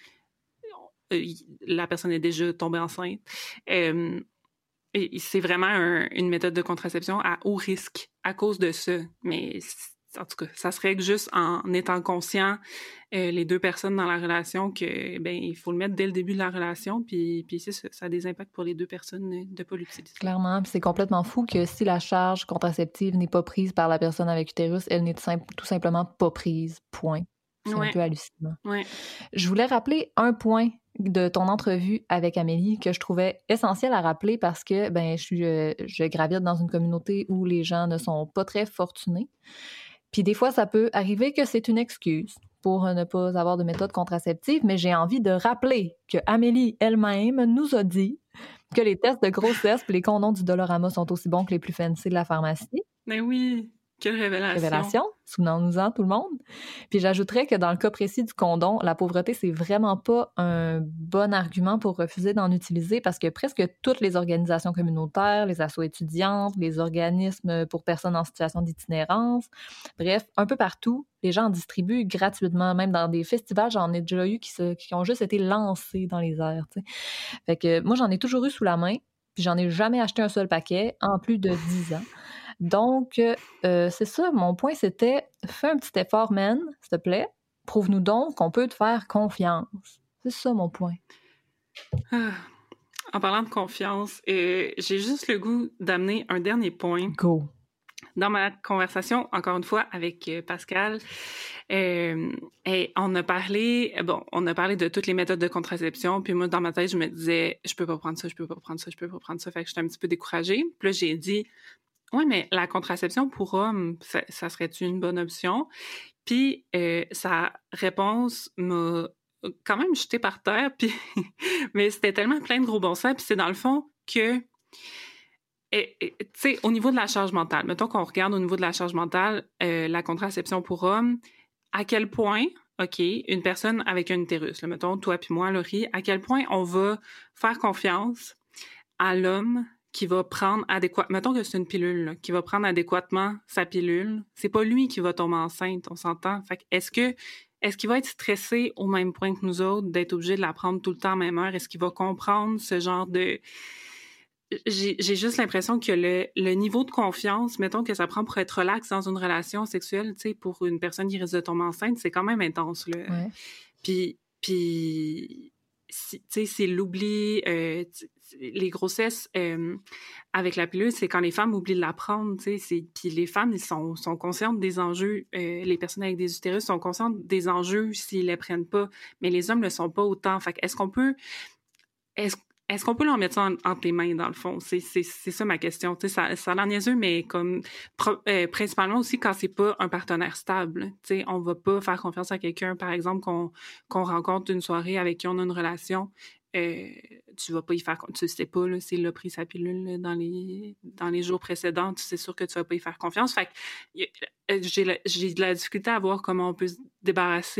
euh, la personne est déjà tombée enceinte. Euh, et c'est vraiment un, une méthode de contraception à haut risque à cause de ça. Mais en tout cas, ça se règle juste en étant conscient, euh, les deux personnes dans la relation, que ben il faut le mettre dès le début de la relation, puis, puis c'est ça, ça a des impacts pour les deux personnes de ne pas l'utiliser. Clairement, puis c'est complètement fou que si la charge contraceptive n'est pas prise par la personne avec utérus, elle n'est tout, simple, tout simplement pas prise, point. C'est Ouais. un peu hallucinant. Ouais. Je voulais rappeler un point de ton entrevue avec Amélie que je trouvais essentiel à rappeler parce que ben je suis euh, je gravite dans une communauté où les gens ne sont pas très fortunés. Puis des fois ça peut arriver que c'est une excuse pour ne pas avoir de méthode contraceptive, mais j'ai envie de rappeler que Amélie elle-même nous a dit que les tests de grossesse et les condoms du Dolorama sont aussi bons que les plus fancy de la pharmacie. Mais oui, quelle révélation. Révélation, souvenons-nous-en tout le monde. Puis j'ajouterais que dans le cas précis du condom, la pauvreté, c'est vraiment pas un bon argument pour refuser d'en utiliser parce que presque toutes les organisations communautaires, les assos étudiantes, les organismes pour personnes en situation d'itinérance, bref, un peu partout, les gens en distribuent gratuitement, même dans des festivals, j'en ai déjà eu qui, se, qui ont juste été lancés dans les airs, tu sais. Fait que moi, j'en ai toujours eu sous la main, puis j'en ai jamais acheté un seul paquet en plus de dix ans. Donc, euh, c'est ça, mon point, c'était fais un petit effort, man, s'il te plaît. Prouve-nous donc qu'on peut te faire confiance. C'est ça, mon point. Ah, en parlant de confiance, euh, j'ai juste le goût d'amener un dernier point. Go. Dans ma conversation, encore une fois, avec euh, Pascal, euh, et on a parlé, bon, on a parlé de toutes les méthodes de contraception, puis moi, dans ma tête, je me disais, je peux pas prendre ça, je peux pas prendre ça, je peux pas prendre ça, fait que j'étais un petit peu découragée. Puis là, j'ai dit, oui, mais la contraception pour hommes, ça, ça serait-tu une bonne option? Puis euh, sa réponse m'a quand même jetée par terre, puis mais c'était tellement plein de gros bon sens, puis c'est dans le fond que, tu sais, au niveau de la charge mentale, mettons qu'on regarde au niveau de la charge mentale, euh, la contraception pour hommes, à quel point, OK, une personne avec un utérus, là, mettons toi puis moi, Laurie, à quel point on va faire confiance à l'homme qui va prendre adéquatement, mettons que c'est une pilule, là, qui va prendre adéquatement sa pilule, c'est pas lui qui va tomber enceinte, on s'entend. Fait que est-ce que, est-ce qu'il va être stressé au même point que nous autres d'être obligé de la prendre tout le temps à la même heure? Est-ce qu'il va comprendre ce genre de... J'ai, j'ai juste l'impression que le, le niveau de confiance, mettons que ça prend pour être relax dans une relation sexuelle, tu sais, pour une personne qui risque de tomber enceinte, c'est quand même intense, là. Ouais. Puis, puis, si, tu sais, c'est l'oubli, euh, les grossesses euh, avec la pilule, c'est quand les femmes oublient de la prendre, tu sais, c'est, puis les femmes, ils sont, sont conscientes des enjeux, euh, les personnes avec des utérus sont conscientes des enjeux s'ils les prennent pas, mais les hommes le sont pas autant. Fait que est-ce qu'on peut, est-ce Est-ce qu'on peut leur mettre ça en, entre les mains, dans le fond? C'est, c'est, c'est ça ma question. Tu sais, ça, ça a l'air niaiseux, mais comme pro, euh, principalement aussi quand c'est pas un partenaire stable. Tu sais, on va pas faire confiance à quelqu'un, par exemple, qu'on, qu'on rencontre une soirée avec qui on a une relation. Euh, tu vas pas y faire... Tu sais pas, là, s'il a pris sa pilule là, dans les dans les jours précédents, c'est sûr que tu vas pas y faire confiance. Fait que j'ai, j'ai de la difficulté à voir comment on peut se débarrasser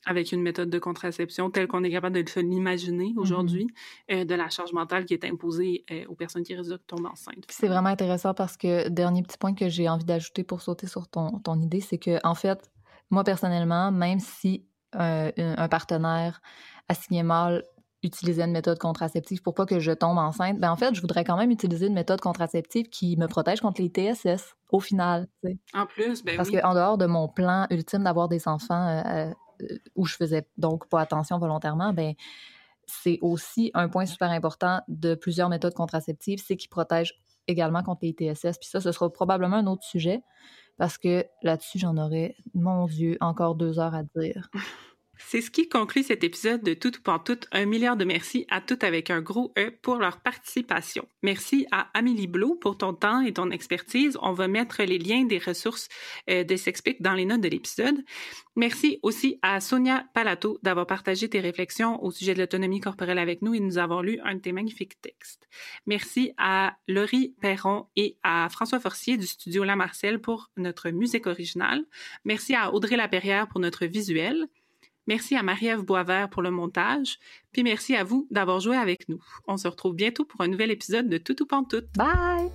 avec une méthode de contraception telle qu'on est capable de l'imaginer aujourd'hui, mm-hmm. euh, de la charge mentale qui est imposée euh, aux personnes qui risquent de tomber enceintes. C'est vraiment intéressant parce que, dernier petit point que j'ai envie d'ajouter pour sauter sur ton, ton idée, c'est que, en fait, moi, personnellement, même si euh, un partenaire assigné mâle utilisait une méthode contraceptive pour pas que je tombe enceinte, ben en fait, je voudrais quand même utiliser une méthode contraceptive qui me protège contre les T S S, au final. T'sais. En plus, ben Parce oui. qu'en dehors de mon plan ultime d'avoir des enfants euh, euh, où je faisais donc pas attention volontairement, ben c'est aussi un point super important de plusieurs méthodes contraceptives, c'est qu'ils protègent également contre les T S S. Puis ça, ce sera probablement un autre sujet, parce que là-dessus, j'en aurais, mon Dieu, encore deux heures à dire. C'est ce qui conclut cet épisode de Tout ou Pantoute. Un milliard de merci à toutes avec un gros E pour leur participation. Merci à Amélie Blot pour ton temps et ton expertise. On va mettre les liens des ressources euh, de S'explique dans les notes de l'épisode. Merci aussi à Sonia Palato d'avoir partagé tes réflexions au sujet de l'autonomie corporelle avec nous et de nous avoir lu un de tes magnifiques textes. Merci à Laurie Perron et à François Forcier du studio La Marcelle pour notre musique originale. Merci à Audrey Laperrière pour notre visuel. Merci à Marie-Ève Boisvert pour le montage. Puis merci à vous d'avoir joué avec nous. On se retrouve bientôt pour un nouvel épisode de Tout ou Pantoute. Bye!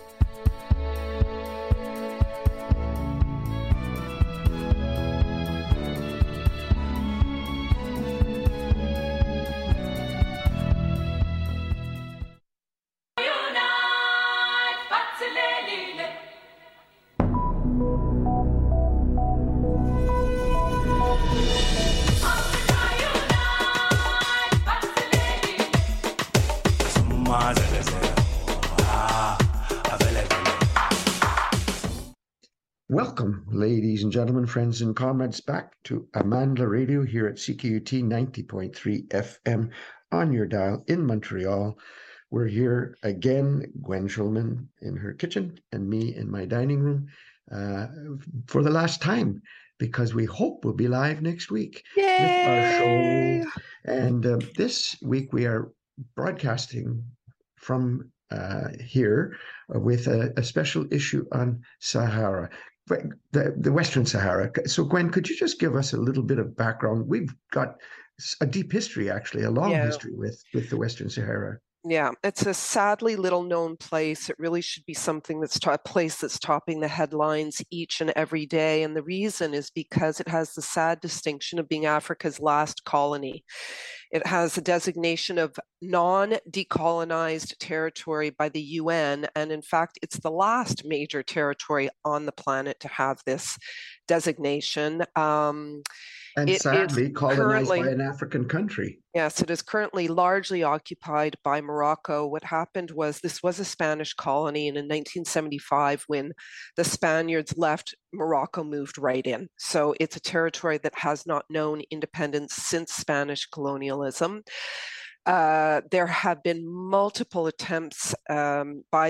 Welcome, ladies and gentlemen, friends and comrades, back to Amandla Radio here at C K U T ninety point three F M on your dial in Montreal. We're here again, Gwen Schulman in her kitchen and me in my dining room uh, for the last time, because we hope we'll be live next week Yay! with our show. And uh, this week we are broadcasting from uh, here with a, a special issue on Sahara. The, the Western Sahara. So, Gwen, could you just give us a little bit of background? We've got a deep history, actually, a long yeah. history with, with the Western Sahara. Yeah, it's a sadly little known place. It really should be something that's to- a place that's topping the headlines each and every day. And the reason is because it has the sad distinction of being Africa's last colony. It has a designation of non-decolonized territory by the U N. And in fact, it's the last major territory on the planet to have this designation. Um, and it sadly colonized currently, by an African country. Yes, it is currently largely occupied by Morocco. What happened was this was a Spanish colony, and in nineteen seventy-five, when the Spaniards left, Morocco moved right in. So it's a territory that has not known independence since Spanish colonialism. Uh, there have been multiple attempts um, by